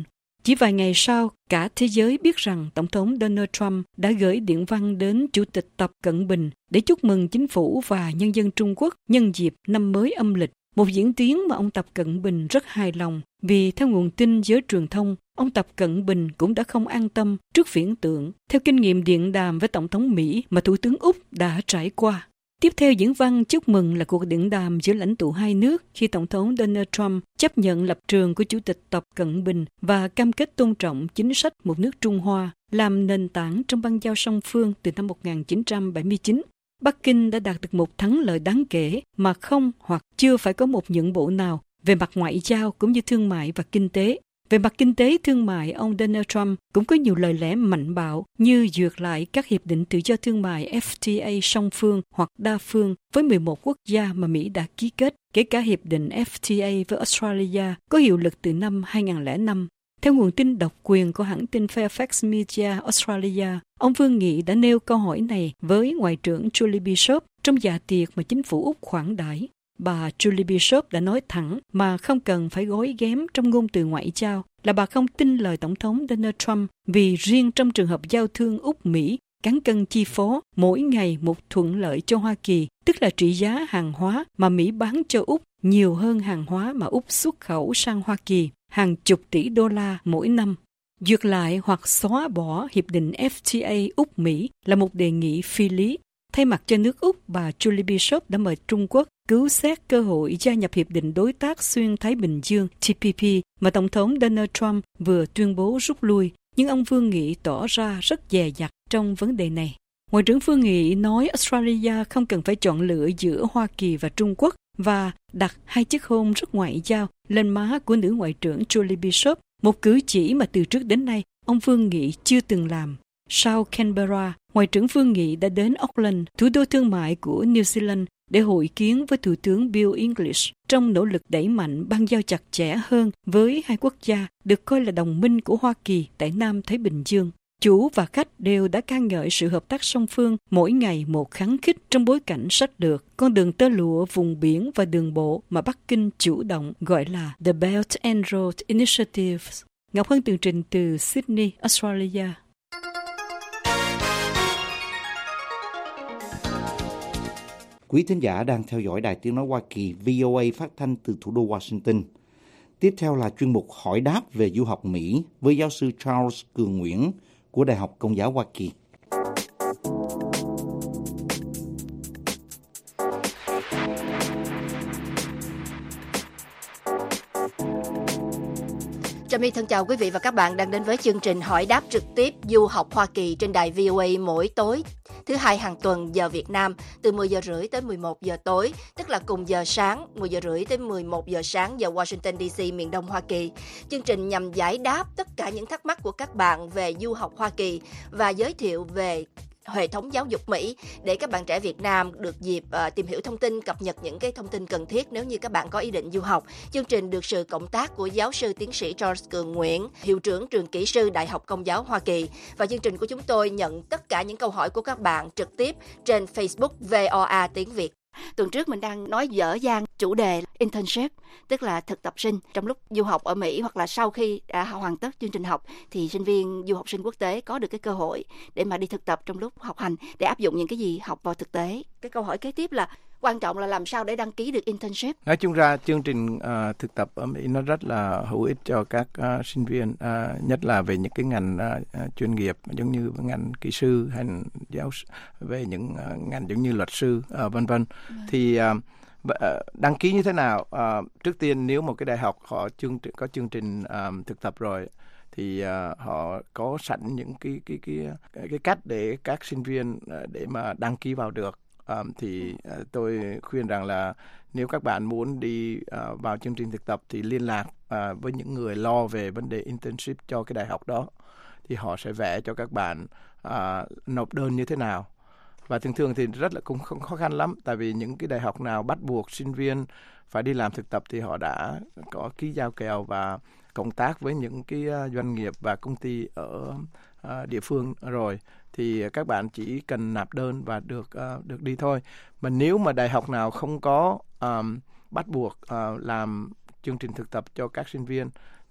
Chỉ vài ngày sau, cả thế giới biết rằng Tổng thống Donald Trump đã gửi điện văn đến Chủ tịch Tập Cận Bình để chúc mừng chính phủ và nhân dân Trung Quốc nhân dịp năm mới âm lịch. Một diễn tiến mà ông Tập Cận Bình rất hài lòng vì theo nguồn tin giới truyền thông, ông Tập Cận Bình cũng đã không an tâm trước viễn tượng theo kinh nghiệm điện đàm với Tổng thống Mỹ mà Thủ tướng Úc đã trải qua. Tiếp theo diễn văn chúc mừng là cuộc điện đàm giữa lãnh tụ hai nước khi Tổng thống Donald Trump chấp nhận lập trường của Chủ tịch Tập Cận Bình và cam kết tôn trọng chính sách một nước Trung Hoa làm nền tảng trong băng giao song phương từ năm một nghìn chín trăm bảy mươi chín. Bắc Kinh đã đạt được một thắng lợi đáng kể mà không hoặc chưa phải có một nhượng bộ nào về mặt ngoại giao cũng như thương mại và kinh tế. Về mặt kinh tế thương mại, ông Donald Trump cũng có nhiều lời lẽ mạnh bạo như duyệt lại các hiệp định tự do thương mại F T A song phương hoặc đa phương với mười một quốc gia mà Mỹ đã ký kết, kể cả hiệp định F T A với Australia có hiệu lực từ năm hai nghìn lẻ năm. Theo nguồn tin độc quyền của hãng tin Fairfax Media Australia, ông Vương Nghị đã nêu câu hỏi này với Ngoại trưởng Julie Bishop trong dạ tiệc mà chính phủ Úc khoản đãi. Bà Julie Bishop đã nói thẳng mà không cần phải gói ghém trong ngôn từ ngoại giao là bà không tin lời Tổng thống Donald Trump vì riêng trong trường hợp giao thương Úc-Mỹ, cán cân chi phối mỗi ngày một thuận lợi cho Hoa Kỳ, tức là trị giá hàng hóa mà Mỹ bán cho Úc nhiều hơn hàng hóa mà Úc xuất khẩu sang Hoa Kỳ, hàng chục tỷ đô la mỗi năm. Duyệt lại hoặc xóa bỏ hiệp định F T A Úc-Mỹ là một đề nghị phi lý. Thay mặt cho nước Úc, bà Julie Bishop đã mời Trung Quốc cứu xét cơ hội gia nhập Hiệp định Đối tác Xuyên Thái Bình Dương T P P mà Tổng thống Donald Trump vừa tuyên bố rút lui, nhưng ông Vương Nghị tỏ ra rất dè dặt trong vấn đề này. Ngoại trưởng Vương Nghị nói Australia không cần phải chọn lựa giữa Hoa Kỳ và Trung Quốc và đặt hai chiếc hôn rất ngoại giao lên má của nữ Ngoại trưởng Julie Bishop, một cử chỉ mà từ trước đến nay ông Vương Nghị chưa từng làm. Sau Canberra, Ngoại trưởng Vương Nghị đã đến Auckland, thủ đô thương mại của New Zealand, để hội kiến với Thủ tướng Bill English trong nỗ lực đẩy mạnh băng giao chặt chẽ hơn với hai quốc gia được coi là đồng minh của Hoa Kỳ tại Nam Thái Bình Dương. Chủ và khách đều đã ca ngợi sự hợp tác song phương mỗi ngày một kháng khích trong bối cảnh sách lược con đường tơ lụa vùng biển và đường bộ mà Bắc Kinh chủ động gọi là The Belt and Road Initiative. Ngọc Hân tường trình từ Sydney, Australia. Quý thính giả đang theo dõi Đài Tiếng Nói Hoa Kỳ V O A phát thanh từ thủ đô Washington. Tiếp theo là chuyên mục hỏi đáp về du học Mỹ với giáo sư Charles Cường Nguyễn của Đại học Công giáo Hoa Kỳ. Trà My thân chào quý vị và các bạn đang đến với chương trình hỏi đáp trực tiếp du học Hoa Kỳ trên đài V O A mỗi tối thứ hai hàng tuần giờ Việt Nam từ mười giờ rưỡi tới mười một giờ tối, tức là cùng giờ sáng mười giờ rưỡi tới mười một giờ sáng giờ Washington D C miền Đông Hoa Kỳ. Chương trình nhằm giải đáp tất cả những thắc mắc của các bạn về du học Hoa Kỳ và giới thiệu về hệ thống giáo dục Mỹ để các bạn trẻ Việt Nam được dịp uh, tìm hiểu thông tin, cập nhật những cái thông tin cần thiết nếu như các bạn có ý định du học. Chương trình được sự cộng tác của giáo sư tiến sĩ Charles Cường Nguyễn, hiệu trưởng trường kỹ sư Đại học Công giáo Hoa Kỳ, và chương trình của chúng tôi nhận tất cả những câu hỏi của các bạn trực tiếp trên Facebook V O A tiếng Việt. Tuần trước mình đang nói dở dang chủ đề internship, tức là thực tập sinh trong lúc du học ở Mỹ, hoặc là sau khi đã hoàn tất chương trình học thì sinh viên du học sinh quốc tế có được cái cơ hội để mà đi thực tập trong lúc học hành để áp dụng những cái gì học vào thực tế. Cái câu hỏi kế tiếp là quan trọng là làm sao để đăng ký được internship. Nói chung ra chương trình uh, thực tập ở Mỹ nó rất là hữu ích cho các uh, sinh viên, uh, nhất là về những cái ngành uh, chuyên nghiệp giống như ngành kỹ sư hay giáo về những uh, ngành giống như luật sư uh, vân vân. Ừ. Thì uh, đăng ký như thế nào? Uh, trước tiên nếu một cái đại học họ chương có chương trình um, thực tập rồi thì uh, họ có sẵn những cái cái cái cái, cái cách để các sinh viên uh, để mà đăng ký vào được. Um, thì uh, tôi khuyên rằng là nếu các bạn muốn đi uh, vào chương trình thực tập thì liên lạc uh, với những người lo về vấn đề internship cho cái đại học đó, thì họ sẽ vẽ cho các bạn uh, nộp đơn như thế nào. Và thường thường thì rất là cũng không khó khăn lắm, tại vì những cái đại học nào bắt buộc sinh viên phải đi làm thực tập thì họ đã có ký giao kèo và cộng tác với những cái doanh nghiệp và công ty ở uh, địa phương rồi, thì các bạn chỉ cần nạp đơn và được uh, được đi thôi. Mà nếu mà đại học nào không có um, bắt buộc uh, làm chương trình thực tập cho các sinh viên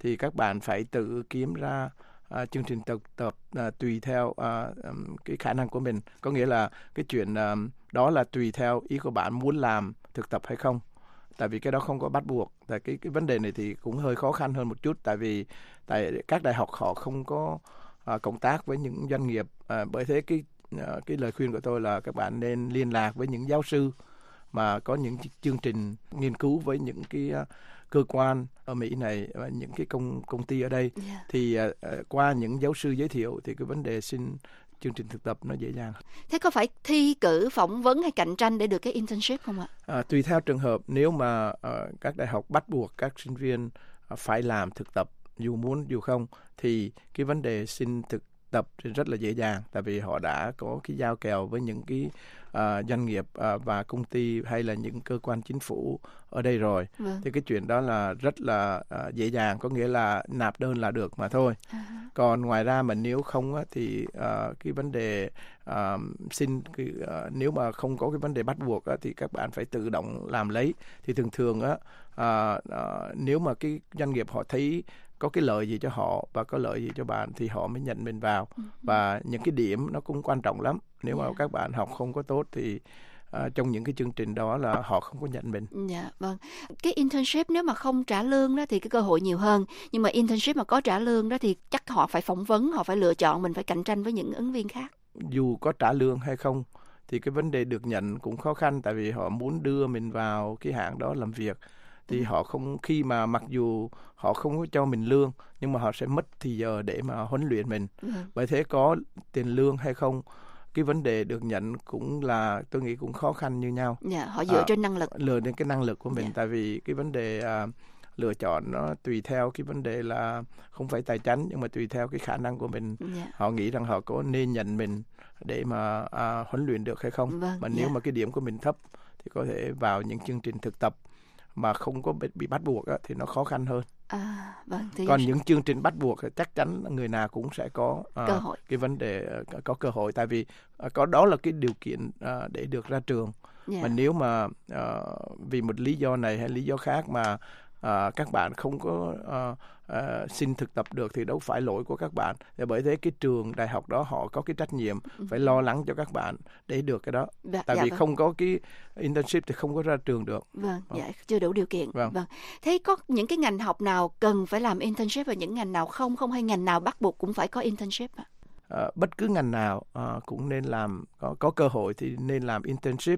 thì các bạn phải tự kiếm ra uh, chương trình thực tập uh, tùy theo uh, um, cái khả năng của mình. Có nghĩa là cái chuyện um, đó là tùy theo ý của bạn muốn làm thực tập hay không. Tại vì cái đó không có bắt buộc. Tại cái cái vấn đề này thì cũng hơi khó khăn hơn một chút, tại vì tại các đại học họ không có uh, cộng tác với những doanh nghiệp. Uh, bởi thế cái uh, cái lời khuyên của tôi là các bạn nên liên lạc với những giáo sư mà có những chương trình nghiên cứu với những cái uh, cơ quan ở Mỹ này và những cái công công ty ở đây. Yeah. Thì uh, qua những giáo sư giới thiệu thì cái vấn đề xin chương trình thực tập nó dễ dàng. Thế có phải thi cử, phỏng vấn hay cạnh tranh để được cái internship không ạ? À, tùy theo trường hợp. Nếu mà uh, các đại học bắt buộc các sinh viên uh, phải làm thực tập dù muốn dù không, thì cái vấn đề xin thực tập thì rất là dễ dàng, tại vì họ đã có cái giao kèo với những cái uh, doanh nghiệp uh, và công ty hay là những cơ quan chính phủ ở đây rồi. Vâng. Thì cái chuyện đó là rất là uh, dễ dàng, có nghĩa là nạp đơn là được mà thôi. Uh-huh. Còn ngoài ra mà nếu không á, thì uh, cái vấn đề uh, xin cái, uh, nếu mà không có cái vấn đề bắt buộc á, thì các bạn phải tự động làm lấy. Thì thường thường á, uh, uh, nếu mà cái doanh nghiệp họ thấy có cái lợi gì cho họ và có lợi gì cho bạn thì họ mới nhận mình vào. Uh-huh. Và những cái điểm nó cũng quan trọng lắm. Nếu yeah. mà các bạn học không có tốt thì uh, trong những cái chương trình đó là họ không có nhận mình. Dạ, yeah, vâng. Cái internship nếu mà không trả lương đó thì cái cơ hội nhiều hơn. Nhưng mà internship mà có trả lương đó thì chắc họ phải phỏng vấn, họ phải lựa chọn, mình phải cạnh tranh với những ứng viên khác. Dù có trả lương hay không thì cái vấn đề được nhận cũng khó khăn, tại vì họ muốn đưa mình vào cái hãng đó làm việc. Thì ừ. họ không, khi mà mặc dù họ không có cho mình lương, nhưng mà họ sẽ mất thời giờ để mà huấn luyện mình. Ừ. Bởi thế có tiền lương hay không, cái vấn đề được nhận cũng là tôi nghĩ cũng khó khăn như nhau. Dạ, họ dựa à, trên năng lực. Lựa đến cái năng lực của mình. Dạ. Tại vì cái vấn đề à, lựa chọn nó tùy theo cái vấn đề là không phải tài chính, nhưng mà tùy theo cái khả năng của mình. Dạ. Họ nghĩ rằng họ có nên nhận mình để mà à, huấn luyện được hay không. Vâng, mà nếu dạ. mà cái điểm của mình thấp thì có thể vào những chương trình thực tập mà không có bị bắt buộc á, thì nó khó khăn hơn. À, vâng, còn những sự... chương trình bắt buộc thì chắc chắn người nào cũng sẽ có uh, cơ hội. Cái vấn đề uh, có cơ hội, tại vì uh, có đó là cái điều kiện uh, để được ra trường. Yeah. Mà nếu mà uh, vì một lý do này hay lý do khác mà uh, các bạn không có uh, uh, xin thực tập được thì đâu phải lỗi của các bạn. Và bởi thế cái trường đại học đó họ có cái trách nhiệm uh-huh. phải lo lắng cho các bạn để được cái đó. Dạ, tại dạ, vì vâng. không có cái internship thì không có ra trường được. Vâng, vâng. Dạ, chưa đủ điều kiện. Vâng. Vâng. Thế có những cái ngành học nào cần phải làm internship và những ngành nào không? Không hay ngành nào bắt buộc cũng phải có internship ạ? À, bất cứ ngành nào à, cũng nên làm, có, có cơ hội thì nên làm internship.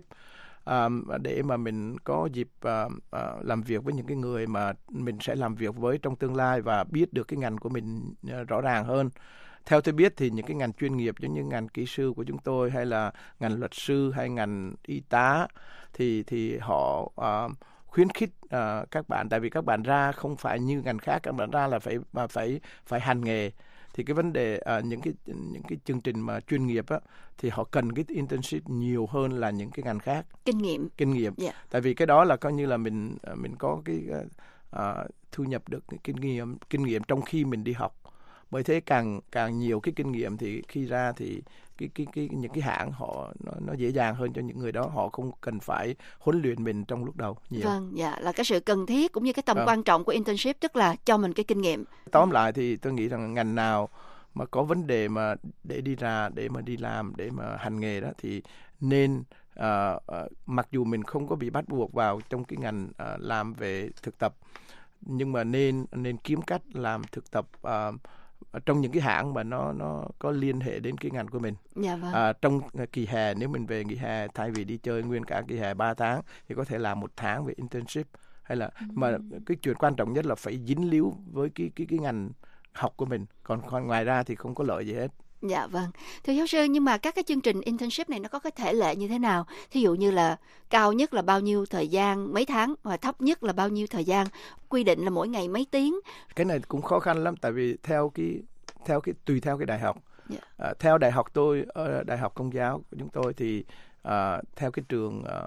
Um, để mà mình có dịp uh, uh, làm việc với những cái người mà mình sẽ làm việc với trong tương lai và biết được cái ngành của mình uh, rõ ràng hơn. Theo tôi biết thì những cái ngành chuyên nghiệp giống như ngành kỹ sư của chúng tôi hay là ngành luật sư hay ngành y tá thì thì họ uh, khuyến khích uh, các bạn, tại vì các bạn ra không phải như ngành khác, các bạn ra là phải mà phải phải hành nghề. Thì cái vấn đề uh, những cái những cái chương trình mà chuyên nghiệp á thì họ cần cái internship nhiều hơn là những cái ngành khác. Kinh nghiệm. Kinh nghiệm. Yeah. Tại vì cái đó là coi như là mình mình có cái uh, thu nhập được cái kinh nghiệm kinh nghiệm trong khi mình đi học. Bởi thế càng càng nhiều cái kinh nghiệm thì khi ra thì cái cái cái những cái hãng họ nó nó dễ dàng hơn cho những người đó, họ không cần phải huấn luyện mình trong lúc đầu nhiều. Vâng, dạ, là cái sự cần thiết cũng như cái tầm vâng. quan trọng của internship, tức là cho mình cái kinh nghiệm. Tóm lại thì tôi nghĩ rằng ngành nào mà có vấn đề mà để đi ra để mà đi làm để mà hành nghề đó thì nên uh, uh, mặc dù mình không có bị bắt buộc vào trong cái ngành uh, làm về thực tập, nhưng mà nên nên kiếm cách làm thực tập uh, trong những cái hãng mà nó nó có liên hệ đến cái ngành của mình. Dạ vâng. À, trong kỳ hè nếu mình về nghỉ hè thay vì đi chơi nguyên cả kỳ hè ba tháng thì có thể làm một tháng về internship, hay là ừ. mà cái chuyện quan trọng nhất là phải dính líu với cái cái cái ngành học của mình, còn, còn ngoài ra thì không có lợi gì hết. Dạ vâng. Thưa giáo sư, nhưng mà các cái chương trình internship này nó có cái thể lệ như thế nào? Thí dụ như là cao nhất là bao nhiêu thời gian, mấy tháng, và thấp nhất là bao nhiêu thời gian? Quy định là mỗi ngày mấy tiếng? Cái này cũng khó khăn lắm, tại vì theo cái theo cái tùy theo cái đại học. Yeah. À, theo đại học tôi ở Đại học Công giáo của chúng tôi thì à, theo cái trường à,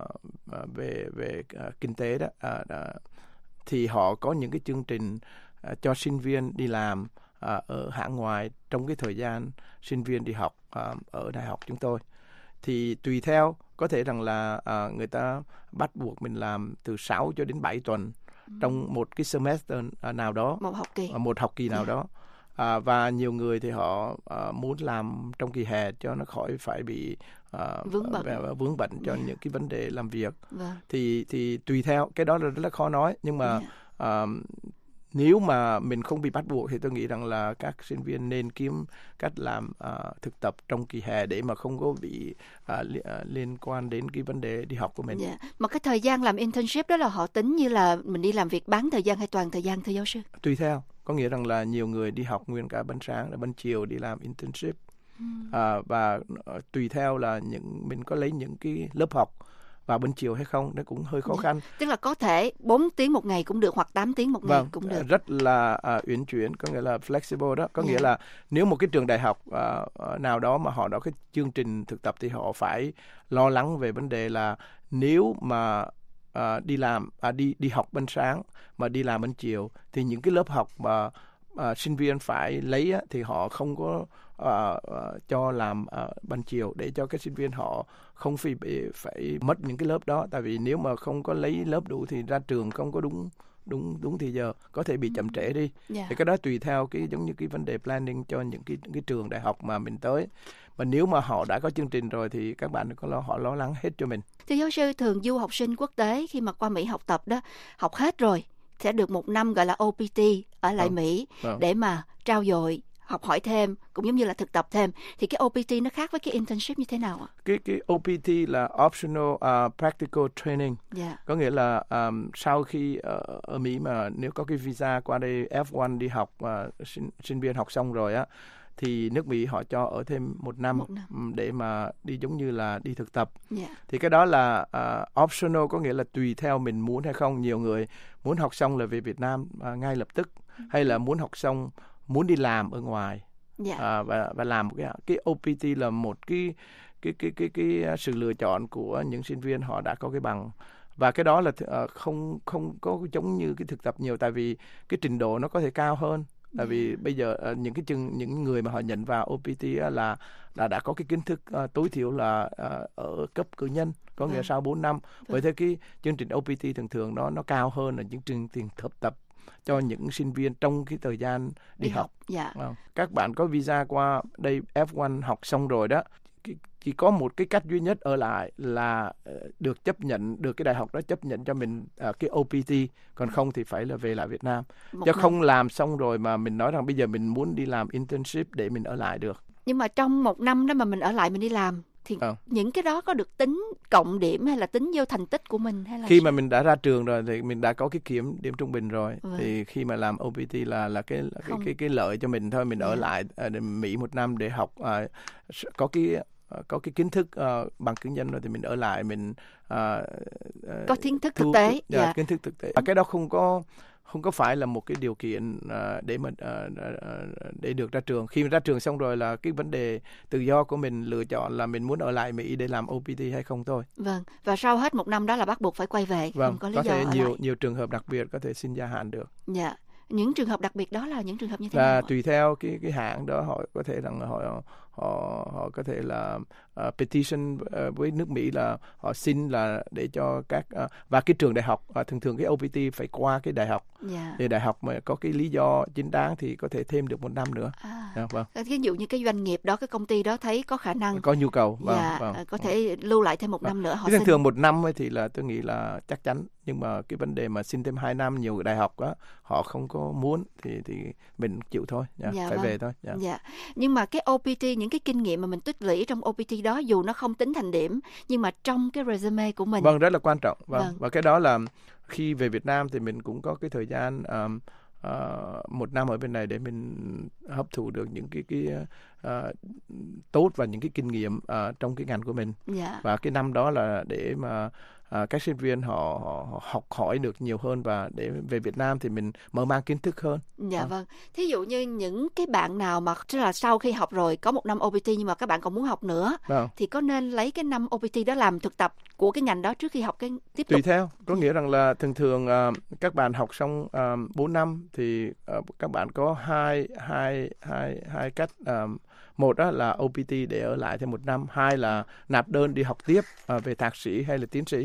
về về à, kinh tế đó à, à, thì họ có những cái chương trình à, cho sinh viên đi làm À, ở hãng ngoài trong cái thời gian sinh viên đi học à, ở đại học chúng tôi. Thì tùy theo, có thể rằng là à, người ta bắt buộc mình làm từ sáu cho đến bảy tuần, trong một cái semester uh, nào đó, một học kỳ, uh, một học kỳ nào yeah. đó. À, và nhiều người thì họ uh, muốn làm trong kỳ hè cho nó khỏi phải bị uh, vướng bận, uh, vướng bận cho yeah. những cái vấn đề làm việc. Vâng. Thì thì tùy theo, cái đó là rất là khó nói, nhưng mà yeah. uh, nếu mà mình không bị bắt buộc thì tôi nghĩ rằng là các sinh viên nên kiếm cách làm uh, thực tập trong kỳ hè để mà không có bị uh, li- uh, liên quan đến cái vấn đề đi học của mình. Yeah. Mà cái thời gian làm internship đó là họ tính như là mình đi làm việc bán thời gian hay toàn thời gian, thưa giáo sư? Tùy theo, có nghĩa rằng là nhiều người đi học nguyên cả ban sáng, là ban chiều đi làm internship. Hmm. À, và uh, tùy theo là những mình có lấy những cái lớp học vào ban chiều hay không, nó cũng hơi khó yeah. khăn. Tức là có thể bốn tiếng một ngày cũng được hoặc tám tiếng một ngày vâng, cũng được. Rất là uh, uyển chuyển, có nghĩa là flexible đó. Có yeah. nghĩa là nếu một cái trường đại học uh, nào đó mà họ có cái chương trình thực tập thì họ phải lo lắng về vấn đề là nếu mà uh, đi làm, à, đi đi học ban sáng mà đi làm ban chiều thì những cái lớp học mà uh, sinh viên phải lấy á, thì họ không có uh, uh, cho làm uh, ban chiều để cho các sinh viên họ không phải phải mất những cái lớp đó, tại vì nếu mà không có lấy lớp đủ thì ra trường không có đúng đúng đúng thì giờ có thể bị chậm trễ đi. Yeah. Thì cái đó tùy theo cái giống như cái vấn đề planning cho những cái cái trường đại học mà mình tới. Mà nếu mà họ đã có chương trình rồi thì các bạn có lo họ lo lắng hết cho mình. Thưa giáo sư, thường du học sinh quốc tế khi mà qua Mỹ học tập đó, học hết rồi sẽ được một năm gọi là o pê tê ở lại oh. Mỹ oh. để mà trau dồi, học hỏi thêm, cũng giống như là thực tập thêm. Thì cái o pê tê nó khác với cái internship như thế nào ạ? Cái cái o pê tê là optional uh, practical training. Yeah. Có nghĩa là um, sau khi uh, ở Mỹ mà nếu có cái visa qua đây F một đi học, uh, sinh, sinh viên học xong rồi á, thì nước Mỹ họ cho ở thêm một năm, một năm để mà đi giống như là đi thực tập. Yeah. Thì cái đó là uh, optional, có nghĩa là tùy theo mình muốn hay không. Nhiều người muốn học xong là về Việt Nam uh, ngay lập tức, mm-hmm. hay là muốn học xong muốn đi làm ở ngoài. Yeah. À, và và làm cái cái o pê tê là một cái cái cái cái cái, cái sự lựa chọn của những sinh viên họ đã có cái bằng. Và cái đó là uh, không không có giống như cái thực tập nhiều, tại vì cái trình độ nó có thể cao hơn. Tại vì bây giờ uh, những cái chừng những người mà họ nhận vào o pê tê uh, là là đã có cái kiến thức uh, tối thiểu là uh, ở cấp cử nhân, có nghĩa sau bốn năm. Bởi thế cái chương trình o pê tê thường thường nó nó cao hơn là những chương trình thực tập cho những sinh viên trong cái thời gian đi, đi học. học. Dạ. Các bạn có visa qua đây F một học xong rồi đó, chỉ có một cái cách duy nhất ở lại là được chấp nhận, được cái đại học đó chấp nhận cho mình uh, cái o pê tê, còn không thì phải là về lại Việt Nam. Một chứ năm. Không làm xong rồi mà mình nói rằng bây giờ mình muốn đi làm internship để mình ở lại được. Nhưng mà trong một năm đó mà mình ở lại mình đi làm thì à. những cái đó có được tính cộng điểm hay là tính vô thành tích của mình hay là khi sao? Mà mình đã ra trường rồi thì mình đã có cái kiểm điểm trung bình rồi. Vâng. Thì khi mà làm o pê tê là là cái cái cái, cái lợi cho mình thôi, mình yeah. ở lại uh, Mỹ một năm để học uh, có cái uh, có cái kiến thức uh, bằng cử nhân rồi thì mình ở lại mình uh, có kiến thức thực tế. Dạ, yeah. kiến thức thực tế. Và cái đó không có không có phải là một cái điều kiện uh, để mà uh, uh, để được ra trường. Khi mà ra trường xong rồi là cái vấn đề tự do của mình lựa chọn là mình muốn ở lại Mỹ để làm o pê tê hay không thôi. Vâng. Và sau hết một năm đó là bắt buộc phải quay về, vâng. không có lý có do thể ở nhiều lại. nhiều trường hợp đặc biệt có thể xin gia hạn được. Dạ. Những trường hợp đặc biệt đó là những trường hợp như thế là nào? Tùy theo cái cái hãng đó, họ có thể rằng họ họ họ có thể là uh, petition uh, với nước Mỹ là họ xin là để cho các uh, và cái trường đại học uh, thường thường cái o pê tê phải qua cái đại học. Yeah. Để đại học mà có cái lý do chính đáng thì có thể thêm được một năm nữa. À. Yeah, vâng. Ví dụ như cái doanh nghiệp đó, cái công ty đó thấy có khả năng có nhu cầu, vâng, dạ, vâng. có thể lưu lại thêm một vâng. năm nữa. Họ thường xin... thường một năm thì là tôi nghĩ là chắc chắn, nhưng mà cái vấn đề mà xin thêm hai năm nhiều đại học á họ không có muốn thì thì mình chịu thôi, yeah, dạ, phải vâng. về thôi. Yeah. Dạ. Nhưng mà cái o pê tê, những cái kinh nghiệm mà mình tích lũy trong o pê tê đó dù nó không tính thành điểm nhưng mà trong cái resume của mình vâng rất là quan trọng. Vâng. Vâng. Và cái đó là khi về Việt Nam thì mình cũng có cái thời gian um, uh, một năm ở bên này để mình hấp thụ được những cái cái uh, tốt và những cái kinh nghiệm uh, trong cái ngành của mình. Yeah. Và cái năm đó là để mà À, các sinh viên họ, họ học hỏi được nhiều hơn và để về Việt Nam thì mình mở mang kiến thức hơn. Dạ à. vâng. Thí dụ như những cái bạn nào mà tức là sau khi học rồi có một năm o pê tê nhưng mà các bạn còn muốn học nữa vâng. thì có nên lấy cái năm o pê tê đó làm thực tập của cái ngành đó trước khi học cái tiếp tục? Tùy theo, có nghĩa rằng là thường thường uh, các bạn học xong uh, bốn năm thì uh, các bạn có hai hai hai hai cách. Uh, Một đó là o pê tê để ở lại thêm một năm, hai là nạp đơn đi học tiếp uh, về thạc sĩ hay là tiến sĩ.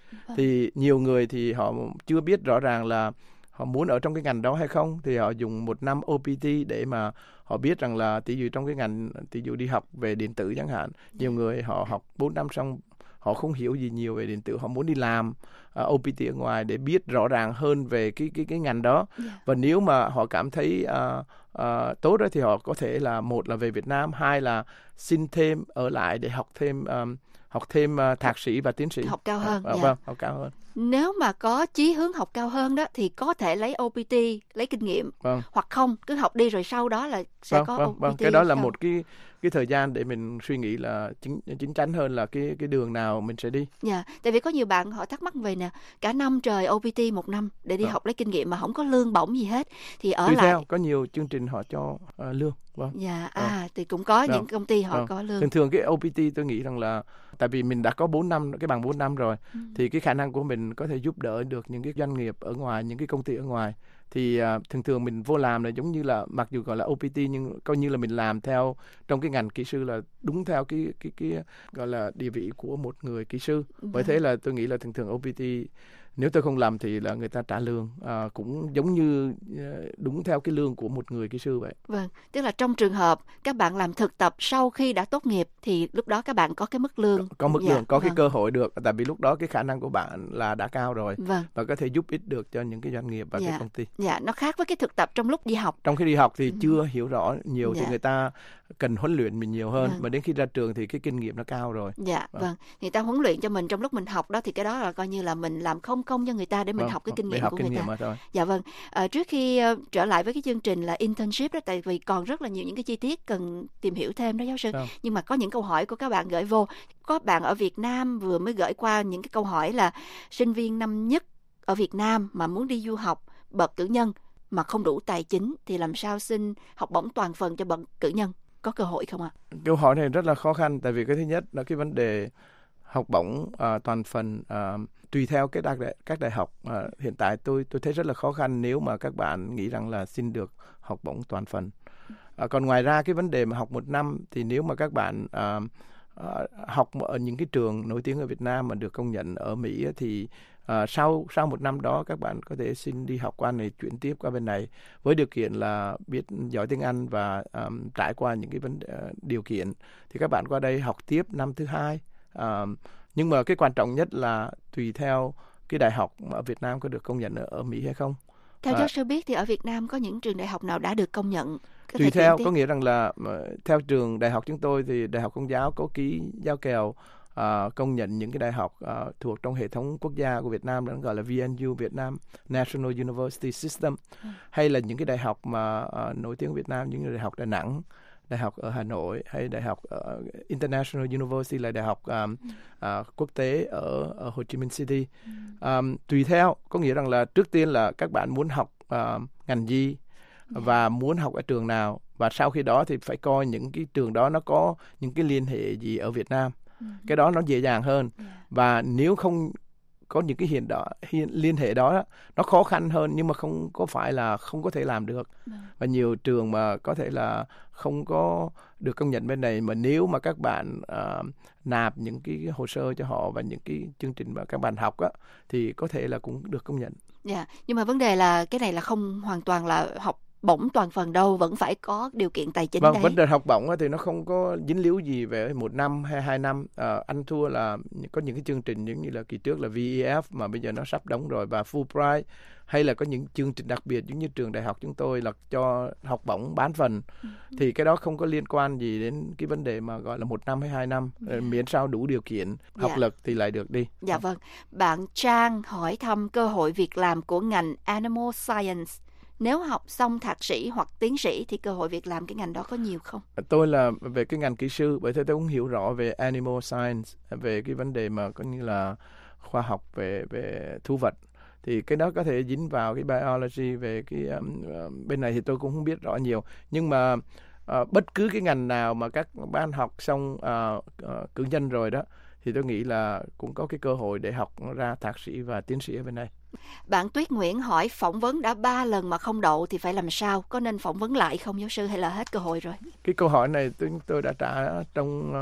Vâng. Thì nhiều người thì họ chưa biết rõ ràng là họ muốn ở trong cái ngành đó hay không, thì họ dùng một năm o pê tê để mà họ biết rằng là tỷ dụ trong cái ngành, tỷ dụ đi học về điện tử chẳng hạn, nhiều người họ học bốn năm xong họ không hiểu gì nhiều về điện tử, họ muốn đi làm uh, o pê tê ở ngoài để biết rõ ràng hơn về cái cái cái ngành đó. Yeah. Và nếu mà họ cảm thấy uh, uh, tốt đó thì họ có thể là một là về Việt Nam, hai là xin thêm ở lại để học thêm um, học thêm uh, thạc sĩ và tiến sĩ, học cao hơn. Uh, uh, vâng, học cao hơn. Nếu mà có chí hướng học cao hơn đó thì có thể lấy o pê tê, lấy kinh nghiệm, vâng. hoặc không cứ học đi rồi sau đó là sẽ vâng, có vâng, o pê tê. Vâng. Cái đó là sau. một cái cái thời gian để mình suy nghĩ là chính chính chắn hơn là cái cái đường nào mình sẽ đi. Dạ, yeah. Tại vì có nhiều bạn họ thắc mắc về nè, cả năm trời o pê tê một năm để đi vâng. học lấy kinh nghiệm mà không có lương bổng gì hết thì ở Tùy lại. Theo, có nhiều chương trình họ cho uh, lương. Vâng. Dạ, yeah. vâng. à thì cũng có vâng. những công ty họ vâng. có lương. Thường thường cái o pê tê tôi nghĩ rằng là tại vì mình đã có bốn năm cái bằng bốn năm rồi, ừ. thì cái khả năng của mình có thể giúp đỡ được những cái doanh nghiệp ở ngoài, những cái công ty ở ngoài. Thì uh, thường thường mình vô làm là giống như là mặc dù gọi là o pê tê nhưng coi như là mình làm theo trong cái ngành kỹ sư là đúng theo cái cái cái gọi là địa vị của một người kỹ sư. Vâng. Bởi thế là tôi nghĩ là thường thường o pê tê nếu tôi không làm thì là người ta trả lương à, cũng giống như đúng theo cái lương của một người kỹ sư vậy. Vâng, tức là trong trường hợp các bạn làm thực tập sau khi đã tốt nghiệp thì lúc đó các bạn có cái mức lương. Có, có mức dạ, lương, có vâng. cái cơ hội được, tại vì lúc đó cái khả năng của bạn là đã cao rồi, vâng. và có thể giúp ích được cho những cái doanh nghiệp và dạ. cái công ty. Dạ, nó khác với cái thực tập trong lúc đi học. Trong khi đi học thì ừ. chưa hiểu rõ nhiều dạ. thì người ta cần huấn luyện mình nhiều hơn, vâng. mà đến khi ra trường thì cái kinh nghiệm nó cao rồi. Dạ, vâng. vâng. Người ta huấn luyện cho mình trong lúc mình học đó thì cái đó là coi như là mình làm không công cho người ta để mình vâng. học cái kinh nghiệm học của kinh người nghiệm ta. Thôi. Dạ vâng. À, trước khi uh, trở lại với cái chương trình là internship đó, tại vì còn rất là nhiều những cái chi tiết cần tìm hiểu thêm đó giáo sư. Vâng. Nhưng mà có những câu hỏi của các bạn gửi vô. Có bạn ở Việt Nam vừa mới gửi qua những cái câu hỏi là sinh viên năm nhất ở Việt Nam mà muốn đi du học bậc cử nhân mà không đủ tài chính thì làm sao xin học bổng toàn phần cho bậc cử nhân? Có cơ hội không ạ? À? Câu hỏi này rất là khó khăn, tại vì cái thứ nhất là cái vấn đề học bổng uh, toàn phần uh, tùy theo cái đại, các đại học. Uh, hiện tại tôi tôi thấy rất là khó khăn nếu mà các bạn nghĩ rằng là xin được học bổng toàn phần. Uh, còn ngoài ra cái vấn đề mà học một năm thì nếu mà các bạn uh, uh, học ở những cái trường nổi tiếng ở Việt Nam mà được công nhận ở Mỹ thì Uh, sau sau một năm đó các bạn có thể xin đi học qua này, chuyển tiếp qua bên này với điều kiện là biết giỏi tiếng Anh và um, trải qua những cái vấn đề, uh, điều kiện thì các bạn qua đây học tiếp năm thứ hai. Uh, nhưng mà cái quan trọng nhất là tùy theo cái đại học ở Việt Nam có được công nhận ở, ở Mỹ hay không. Theo uh, giáo sư biết thì ở Việt Nam có những trường đại học nào đã được công nhận? Tùy theo, có nghĩa rằng là uh, theo trường đại học chúng tôi thì Đại học Công giáo có ký giao kèo Uh, công nhận những cái đại học uh, thuộc trong hệ thống quốc gia của Việt Nam, đó gọi là vê en u, Việt Nam National University System, ừ. hay là những cái đại học mà uh, nổi tiếng ở Việt Nam, những đại học Đà Nẵng, đại học ở Hà Nội, hay đại học uh, International University là đại học um, uh, quốc tế ở, ở Hồ Chí Minh City. Ừ. Um, tùy theo, có nghĩa rằng là trước tiên là các bạn muốn học uh, ngành gì yeah. và muốn học ở trường nào, và sau khi đó thì phải coi những cái trường đó nó có những cái liên hệ gì ở Việt Nam. Cái đó nó dễ dàng hơn. Yeah. Và nếu không có những cái hiện đó hiện, liên hệ đó nó khó khăn hơn, nhưng mà không có phải là không có thể làm được. Yeah. Và nhiều trường mà có thể là không có được công nhận bên này, mà nếu mà các bạn uh, nạp những cái hồ sơ cho họ và những cái chương trình mà các bạn học á, thì có thể là cũng được công nhận. Dạ, yeah. Nhưng mà vấn đề là cái này là không hoàn toàn là học bổng toàn phần đâu, vẫn phải có điều kiện tài chính. Vâng, đấy. Vấn đề học bổng thì nó không có dính líu gì về một năm hay hai năm. À, anh thua là có những cái chương trình giống như là kỳ trước là vê e ép mà bây giờ nó sắp đóng rồi, và Fulbright, hay là có những chương trình đặc biệt giống như trường đại học chúng tôi là cho học bổng bán phần. Ừ. Thì cái đó không có liên quan gì đến cái vấn đề mà gọi là một năm hay hai năm. Yeah. Miễn sao đủ điều kiện học yeah. lực thì lại được đi. Dạ vâng. Bạn Trang hỏi thăm cơ hội việc làm của ngành Animal Science. Nếu học xong thạc sĩ hoặc tiến sĩ thì cơ hội việc làm cái ngành đó có nhiều không? Tôi là về cái ngành kỹ sư, bởi thế tôi cũng hiểu rõ về animal science, về cái vấn đề mà có như là khoa học về về thú vật. Thì cái đó có thể dính vào cái biology, về cái um, bên này thì tôi cũng không biết rõ nhiều. Nhưng mà uh, bất cứ cái ngành nào mà các bạn học xong uh, uh, cử nhân rồi đó, thì tôi nghĩ là cũng có cái cơ hội để học ra thạc sĩ và tiến sĩ ở bên này. Bạn Tuyết Nguyễn hỏi phỏng vấn đã ba lần mà không đậu thì phải làm sao? Có nên phỏng vấn lại không giáo sư, hay là hết cơ hội rồi? Cái câu hỏi này tôi, tôi đã trả trong uh,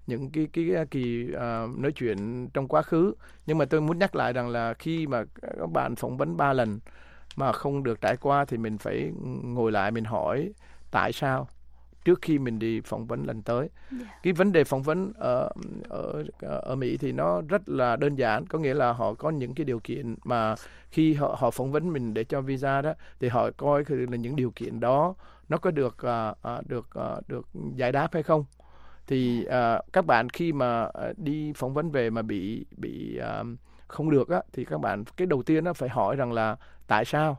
những cái cái kỳ uh, nói chuyện trong quá khứ. Nhưng mà tôi muốn nhắc lại rằng là khi mà các bạn phỏng vấn ba lần mà không được trải qua thì mình phải ngồi lại mình hỏi tại sao trước khi mình đi phỏng vấn lần tới. Yeah. Cái vấn đề phỏng vấn ở, ở ở Mỹ thì nó rất là đơn giản, có nghĩa là họ có những cái điều kiện mà khi họ họ phỏng vấn mình để cho visa đó thì họ coi là những điều kiện đó nó có được uh, uh, được uh, được giải đáp hay không. Thì uh, các bạn khi mà uh, đi phỏng vấn về mà bị bị uh, không được á thì các bạn cái đầu tiên nó phải hỏi rằng là tại sao.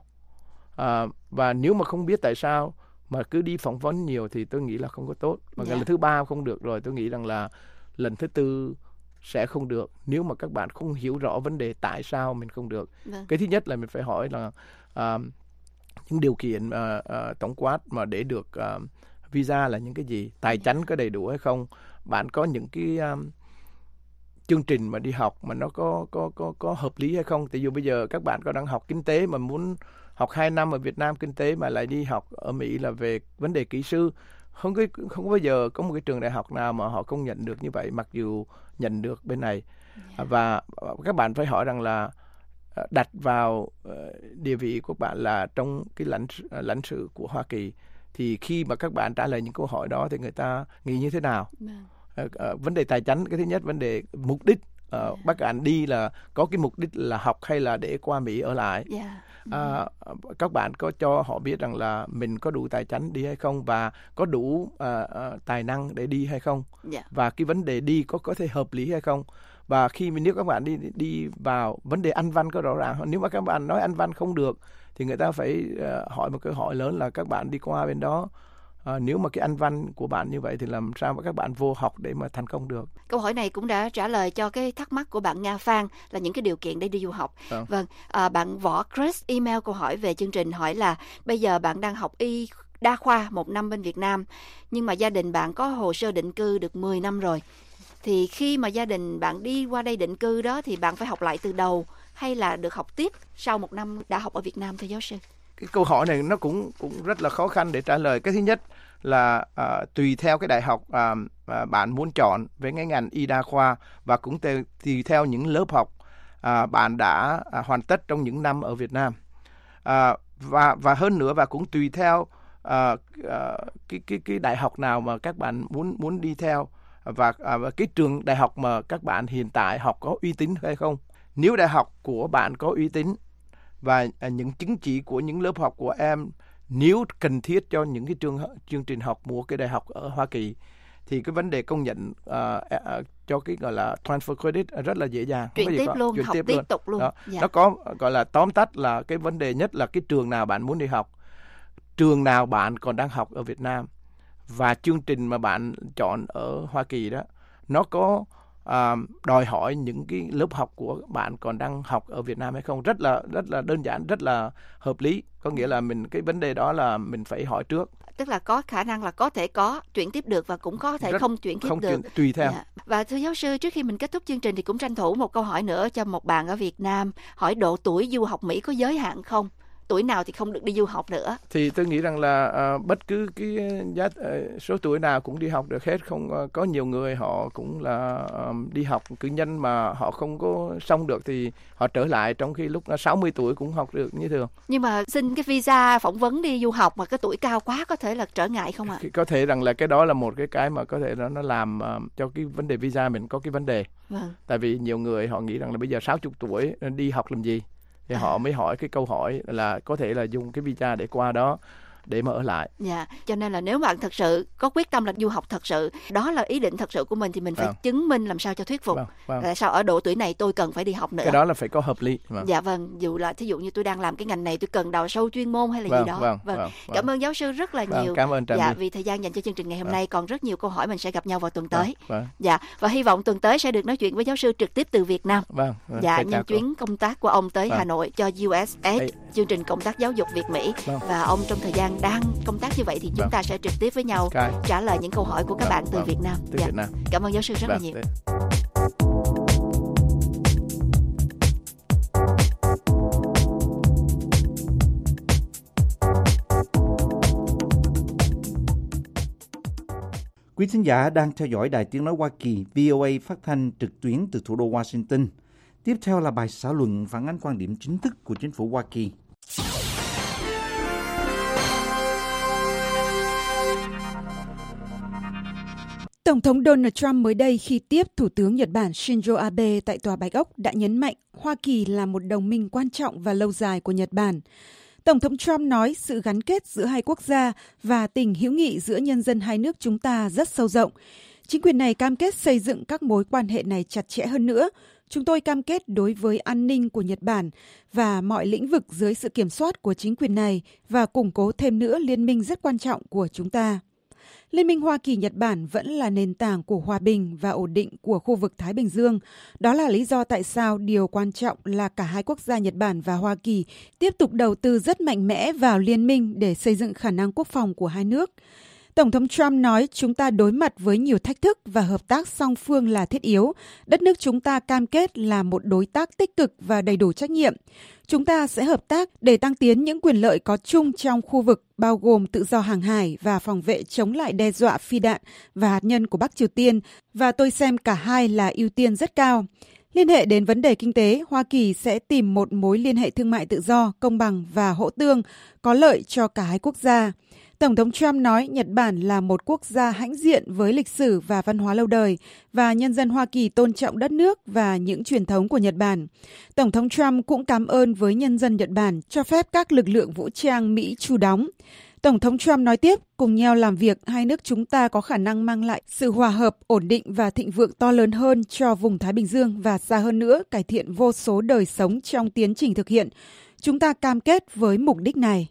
Uh, và nếu mà không biết tại sao mà cứ đi phỏng vấn nhiều thì tôi nghĩ là không có tốt. Mà yeah. lần thứ ba không được rồi, tôi nghĩ rằng là lần thứ tư sẽ không được nếu mà các bạn không hiểu rõ vấn đề tại sao mình không được. Vâng. Cái thứ nhất là mình phải hỏi là uh, những điều kiện uh, uh, tổng quát mà để được uh, visa là những cái gì, tài chánh có đầy đủ hay không, bạn có những cái um, chương trình mà đi học mà nó có có có có hợp lý hay không. Ví dụ bây giờ các bạn có đang học kinh tế mà muốn học hai năm ở Việt Nam kinh tế mà lại đi học ở Mỹ là về vấn đề kỹ sư, không có không có bao giờ có một cái trường đại học nào mà họ công nhận được như vậy, mặc dù nhận được bên này. Yeah. Và các bạn phải hỏi rằng là đặt vào địa vị của bạn là trong cái lãnh lãnh sự của Hoa Kỳ thì khi mà các bạn trả lời những câu hỏi đó thì người ta nghĩ như thế nào? Yeah. Uh, vấn đề tài chánh cái thứ nhất, vấn đề mục đích uh, yeah. Bác bạn đi là có cái mục đích là học hay là để qua Mỹ ở lại. Yeah. À, các bạn có cho họ biết rằng là mình có đủ tài chánh đi hay không và có đủ à, à, tài năng để đi hay không. Yeah. Và cái vấn đề đi có có thể hợp lý hay không. Và khi nếu các bạn đi đi vào vấn đề Anh văn có rõ ràng, nếu mà các bạn nói Anh văn không được thì người ta phải uh, hỏi một câu hỏi lớn là các bạn đi qua bên đó. À, nếu mà cái Anh văn của bạn như vậy thì làm sao mà các bạn vô học để mà thành công được? Câu hỏi này cũng đã trả lời cho cái thắc mắc của bạn Nga Phan là những cái điều kiện để đi du học. À. Vâng, à, bạn Võ Chris email câu hỏi về chương trình hỏi là bây giờ bạn đang học y đa khoa một năm bên Việt Nam nhưng mà gia đình bạn có hồ sơ định cư được mười năm rồi. Thì khi mà gia đình bạn đi qua đây định cư đó thì bạn phải học lại từ đầu hay là được học tiếp sau một năm đã học ở Việt Nam thưa giáo sư? Cái câu hỏi này nó cũng cũng rất là khó khăn để trả lời. Cái thứ nhất là à, tùy theo cái đại học à, à, bạn muốn chọn với cái ngành y đa khoa và cũng tùy, tùy theo những lớp học à, bạn đã à, hoàn tất trong những năm ở Việt Nam à, và và hơn nữa và cũng tùy theo à, à, cái cái cái đại học nào mà các bạn muốn muốn đi theo và, à, và cái trường đại học mà các bạn hiện tại học có uy tín hay không. Nếu đại học của bạn có uy tín và à, những chứng chỉ của những lớp học của em nếu cần thiết cho những cái chương chương trình học của cái đại học ở Hoa Kỳ thì cái vấn đề công nhận uh, uh, cho cái gọi là transfer credit rất là dễ dàng. Chuyển tiếp có, luôn, chuyển học tiếp, tiếp luôn. tục luôn. Đó. Dạ. Nó có gọi là tóm tắt là cái vấn đề nhất là cái trường nào bạn muốn đi học, trường nào bạn còn đang học ở Việt Nam và chương trình mà bạn chọn ở Hoa Kỳ đó nó có À, đòi hỏi những cái lớp học của bạn còn đang học ở Việt Nam hay không. Rất là rất là đơn giản, rất là hợp lý. Có nghĩa là mình cái vấn đề đó là mình phải hỏi trước. Tức là có khả năng là có thể có chuyển tiếp được và cũng có thể rất không chuyển tiếp không được. Chuyển, tùy theo. Dạ. Và thưa giáo sư, trước khi mình kết thúc chương trình thì cũng tranh thủ một câu hỏi nữa cho một bạn ở Việt Nam. Hỏi độ tuổi du học Mỹ có giới hạn không? Tuổi nào thì không được đi du học nữa? Thì tôi nghĩ rằng là uh, bất cứ cái giá uh, số tuổi nào cũng đi học được hết. Không uh, có nhiều người họ cũng là um, đi học cử nhân mà họ không có xong được thì họ trở lại trong khi lúc uh, sáu mươi tuổi cũng học được như thường. Nhưng mà xin cái visa phỏng vấn đi du học mà cái tuổi cao quá có thể là trở ngại không ạ? À? Có thể rằng là cái đó là một cái cái mà có thể nó nó làm uh, cho cái vấn đề visa mình có cái vấn đề. Vâng. Tại vì nhiều người họ nghĩ rằng là bây giờ sáu mươi tuổi đi học làm gì? Thì à. họ mới hỏi cái câu hỏi là có thể là dùng cái visa để qua đó để mà ở lại. Dạ, cho nên là nếu bạn thật sự có quyết tâm là du học thật sự, đó là ý định thật sự của mình thì mình phải vâng. chứng minh làm sao cho thuyết phục. Vâng, vâng. Là sao ở độ tuổi này tôi cần phải đi học nữa. Cái đó là phải có hợp lý. Vâng. Dạ vâng, dù là thí dụ như tôi đang làm cái ngành này tôi cần đào sâu chuyên môn hay là vâng, gì đó. Vâng, vâng. Vâng, Cảm vâng. ơn giáo sư rất là vâng, nhiều. Cảm ơn Trà Dạ, My. vì thời gian dành cho chương trình ngày hôm vâng. nay còn rất nhiều câu hỏi, mình sẽ gặp nhau vào tuần vâng, tới. Vâng. Dạ, và hy vọng tuần tới sẽ được nói chuyện với giáo sư trực tiếp từ Việt Nam. Vâng. vâng dạ, nhân chuyến cô. công tác của ông tới vâng. Hà Nội cho u ét ét, Ê. chương trình công tác giáo dục Việt Mỹ. Vâng. Và ông trong thời gian đang công tác như vậy thì chúng vâng. ta sẽ trực tiếp với nhau Cái. trả lời những câu hỏi của các vâng. bạn từ vâng. Việt Nam. Từ dạ. Việt Nam. Cảm ơn giáo sư rất vâng. là nhiều. Đấy. Quý thính giả đang theo dõi Đài Tiếng Nói Hoa Kỳ vê o a phát thanh trực tuyến từ thủ đô Washington. Tiếp theo là bài xã luận phản ánh quan điểm chính thức của chính phủ Hoa Kỳ. Tổng thống Donald Trump mới đây khi tiếp Thủ tướng Nhật Bản Shinzo Abe tại Tòa Bạch Ốc đã nhấn mạnh Hoa Kỳ là một đồng minh quan trọng và lâu dài của Nhật Bản. Tổng thống Trump nói sự gắn kết giữa hai quốc gia và tình hữu nghị giữa nhân dân hai nước chúng ta rất sâu rộng. Chính quyền này cam kết xây dựng các mối quan hệ này chặt chẽ hơn nữa. Chúng tôi cam kết đối với an ninh của Nhật Bản và mọi lĩnh vực dưới sự kiểm soát của chính quyền này và củng cố thêm nữa liên minh rất quan trọng của chúng ta. Liên minh Hoa Kỳ-Nhật Bản vẫn là nền tảng của hòa bình và ổn định của khu vực Thái Bình Dương. Đó là lý do tại sao điều quan trọng là cả hai quốc gia Nhật Bản và Hoa Kỳ tiếp tục đầu tư rất mạnh mẽ vào liên minh để xây dựng khả năng quốc phòng của hai nước. Tổng thống Trump nói chúng ta đối mặt với nhiều thách thức và hợp tác song phương là thiết yếu. Đất nước chúng ta cam kết là một đối tác tích cực và đầy đủ trách nhiệm. Chúng ta sẽ hợp tác để tăng tiến những quyền lợi có chung trong khu vực, bao gồm tự do hàng hải và phòng vệ chống lại đe dọa phi đạn và hạt nhân của Bắc Triều Tiên, và tôi xem cả hai là ưu tiên rất cao. Liên hệ đến vấn đề kinh tế, Hoa Kỳ sẽ tìm một mối liên hệ thương mại tự do, công bằng và hỗ tương, có lợi cho cả hai quốc gia. Tổng thống Trump nói Nhật Bản là một quốc gia hãnh diện với lịch sử và văn hóa lâu đời và nhân dân Hoa Kỳ tôn trọng đất nước và những truyền thống của Nhật Bản. Tổng thống Trump cũng cảm ơn với nhân dân Nhật Bản cho phép các lực lượng vũ trang Mỹ trú đóng. Tổng thống Trump nói tiếp, cùng nhau làm việc, hai nước chúng ta có khả năng mang lại sự hòa hợp, ổn định và thịnh vượng to lớn hơn cho vùng Thái Bình Dương và xa hơn nữa cải thiện vô số đời sống trong tiến trình thực hiện. Chúng ta cam kết với mục đích này.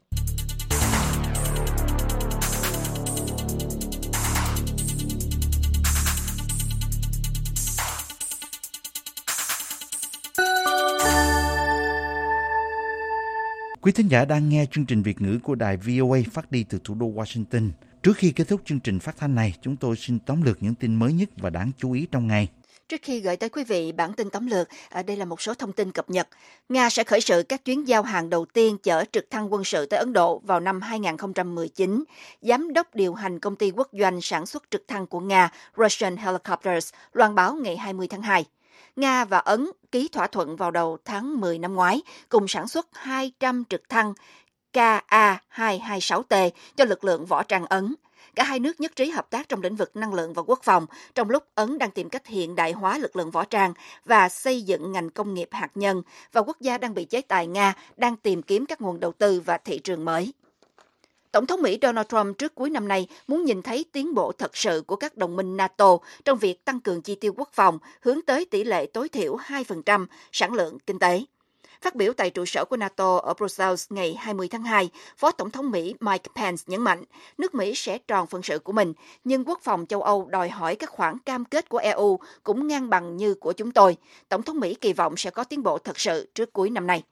Quý thính giả đang nghe chương trình Việt ngữ của đài vê o a phát đi từ thủ đô Washington. Trước khi kết thúc chương trình phát thanh này, chúng tôi xin tóm lược những tin mới nhất và đáng chú ý trong ngày. Trước khi gửi tới quý vị bản tin tóm lược, ở đây là một số thông tin cập nhật. Nga sẽ khởi sự các chuyến giao hàng đầu tiên chở trực thăng quân sự tới Ấn Độ vào năm hai không một chín. Giám đốc điều hành công ty quốc doanh sản xuất trực thăng của Nga, Russian Helicopters, loan báo ngày hai mươi tháng hai. Nga và Ấn ký thỏa thuận vào đầu tháng mười năm ngoái, cùng sản xuất hai trăm trực thăng K A hai hai sáu T cho lực lượng võ trang Ấn. Cả hai nước nhất trí hợp tác trong lĩnh vực năng lượng và quốc phòng, trong lúc Ấn đang tìm cách hiện đại hóa lực lượng võ trang và xây dựng ngành công nghiệp hạt nhân, và quốc gia đang bị chế tài Nga đang tìm kiếm các nguồn đầu tư và thị trường mới. Tổng thống Mỹ Donald Trump trước cuối năm nay muốn nhìn thấy tiến bộ thật sự của các đồng minh NATO trong việc tăng cường chi tiêu quốc phòng, hướng tới tỷ lệ tối thiểu hai phần trăm sản lượng kinh tế. Phát biểu tại trụ sở của NATO ở Brussels ngày hai mươi tháng hai, Phó Tổng thống Mỹ Mike Pence nhấn mạnh, nước Mỹ sẽ tròn phận sự của mình, nhưng quốc phòng châu Âu đòi hỏi các khoản cam kết của e u cũng ngang bằng như của chúng tôi. Tổng thống Mỹ kỳ vọng sẽ có tiến bộ thật sự trước cuối năm nay.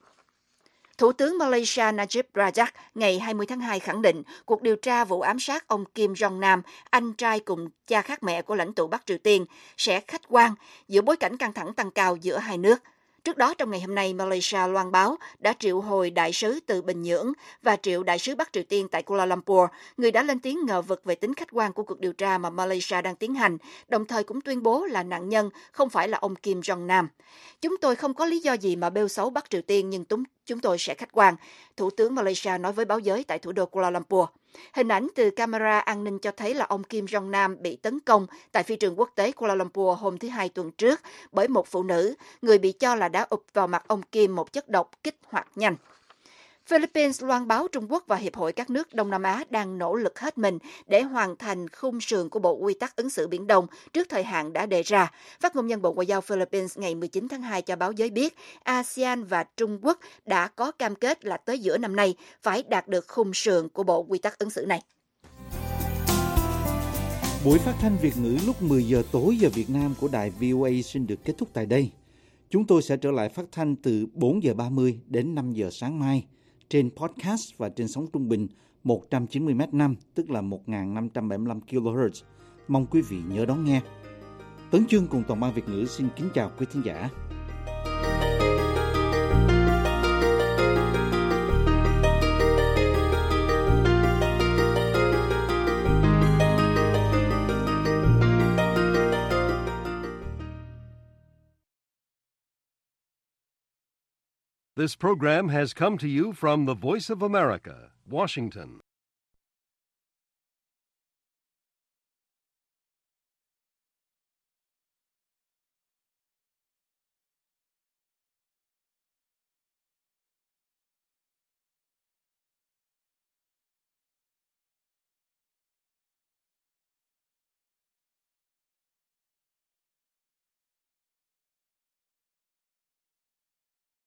Thủ tướng Malaysia Najib Razak ngày hai mươi tháng hai khẳng định cuộc điều tra vụ ám sát ông Kim Jong-nam, anh trai cùng cha khác mẹ của lãnh tụ Bắc Triều Tiên, sẽ khách quan giữa bối cảnh căng thẳng tăng cao giữa hai nước. Trước đó, trong ngày hôm nay, Malaysia loan báo đã triệu hồi đại sứ từ Bình Nhưỡng và triệu đại sứ Bắc Triều Tiên tại Kuala Lumpur, người đã lên tiếng ngờ vực về tính khách quan của cuộc điều tra mà Malaysia đang tiến hành, đồng thời cũng tuyên bố là nạn nhân không phải là ông Kim Jong-nam. Chúng tôi không có lý do gì mà bêu xấu Bắc Triều Tiên, nhưng chúng tôi sẽ khách quan, Thủ tướng Malaysia nói với báo giới tại thủ đô Kuala Lumpur. Hình ảnh từ camera an ninh cho thấy là ông Kim Jong-nam bị tấn công tại phi trường quốc tế Kuala Lumpur hôm thứ Hai tuần trước bởi một phụ nữ, người bị cho là đã ụp vào mặt ông Kim một chất độc kích hoạt nhanh. Philippines loan báo Trung Quốc và Hiệp hội các nước Đông Nam Á đang nỗ lực hết mình để hoàn thành khung sườn của Bộ Quy tắc ứng xử Biển Đông trước thời hạn đã đề ra. Phát ngôn nhân Bộ Ngoại giao Philippines ngày mười chín tháng hai cho báo giới biết, a sê an và Trung Quốc đã có cam kết là tới giữa năm nay phải đạt được khung sườn của Bộ Quy tắc ứng xử này. Buổi phát thanh Việt ngữ lúc mười giờ tối giờ Việt Nam của đài vê o a xin được kết thúc tại đây. Chúng tôi sẽ trở lại phát thanh từ bốn giờ ba mươi đến năm giờ sáng mai trên podcast và trên sóng trung bình một trăm chín mươi mét năm, tức là một nghìn năm trăm bảy mươi lăm ki lô héc. Mong quý vị nhớ đón nghe. Tấn Chương cùng toàn ban Việt ngữ xin kính chào quý thính giả. This program has come to you from the Voice of America, Washington.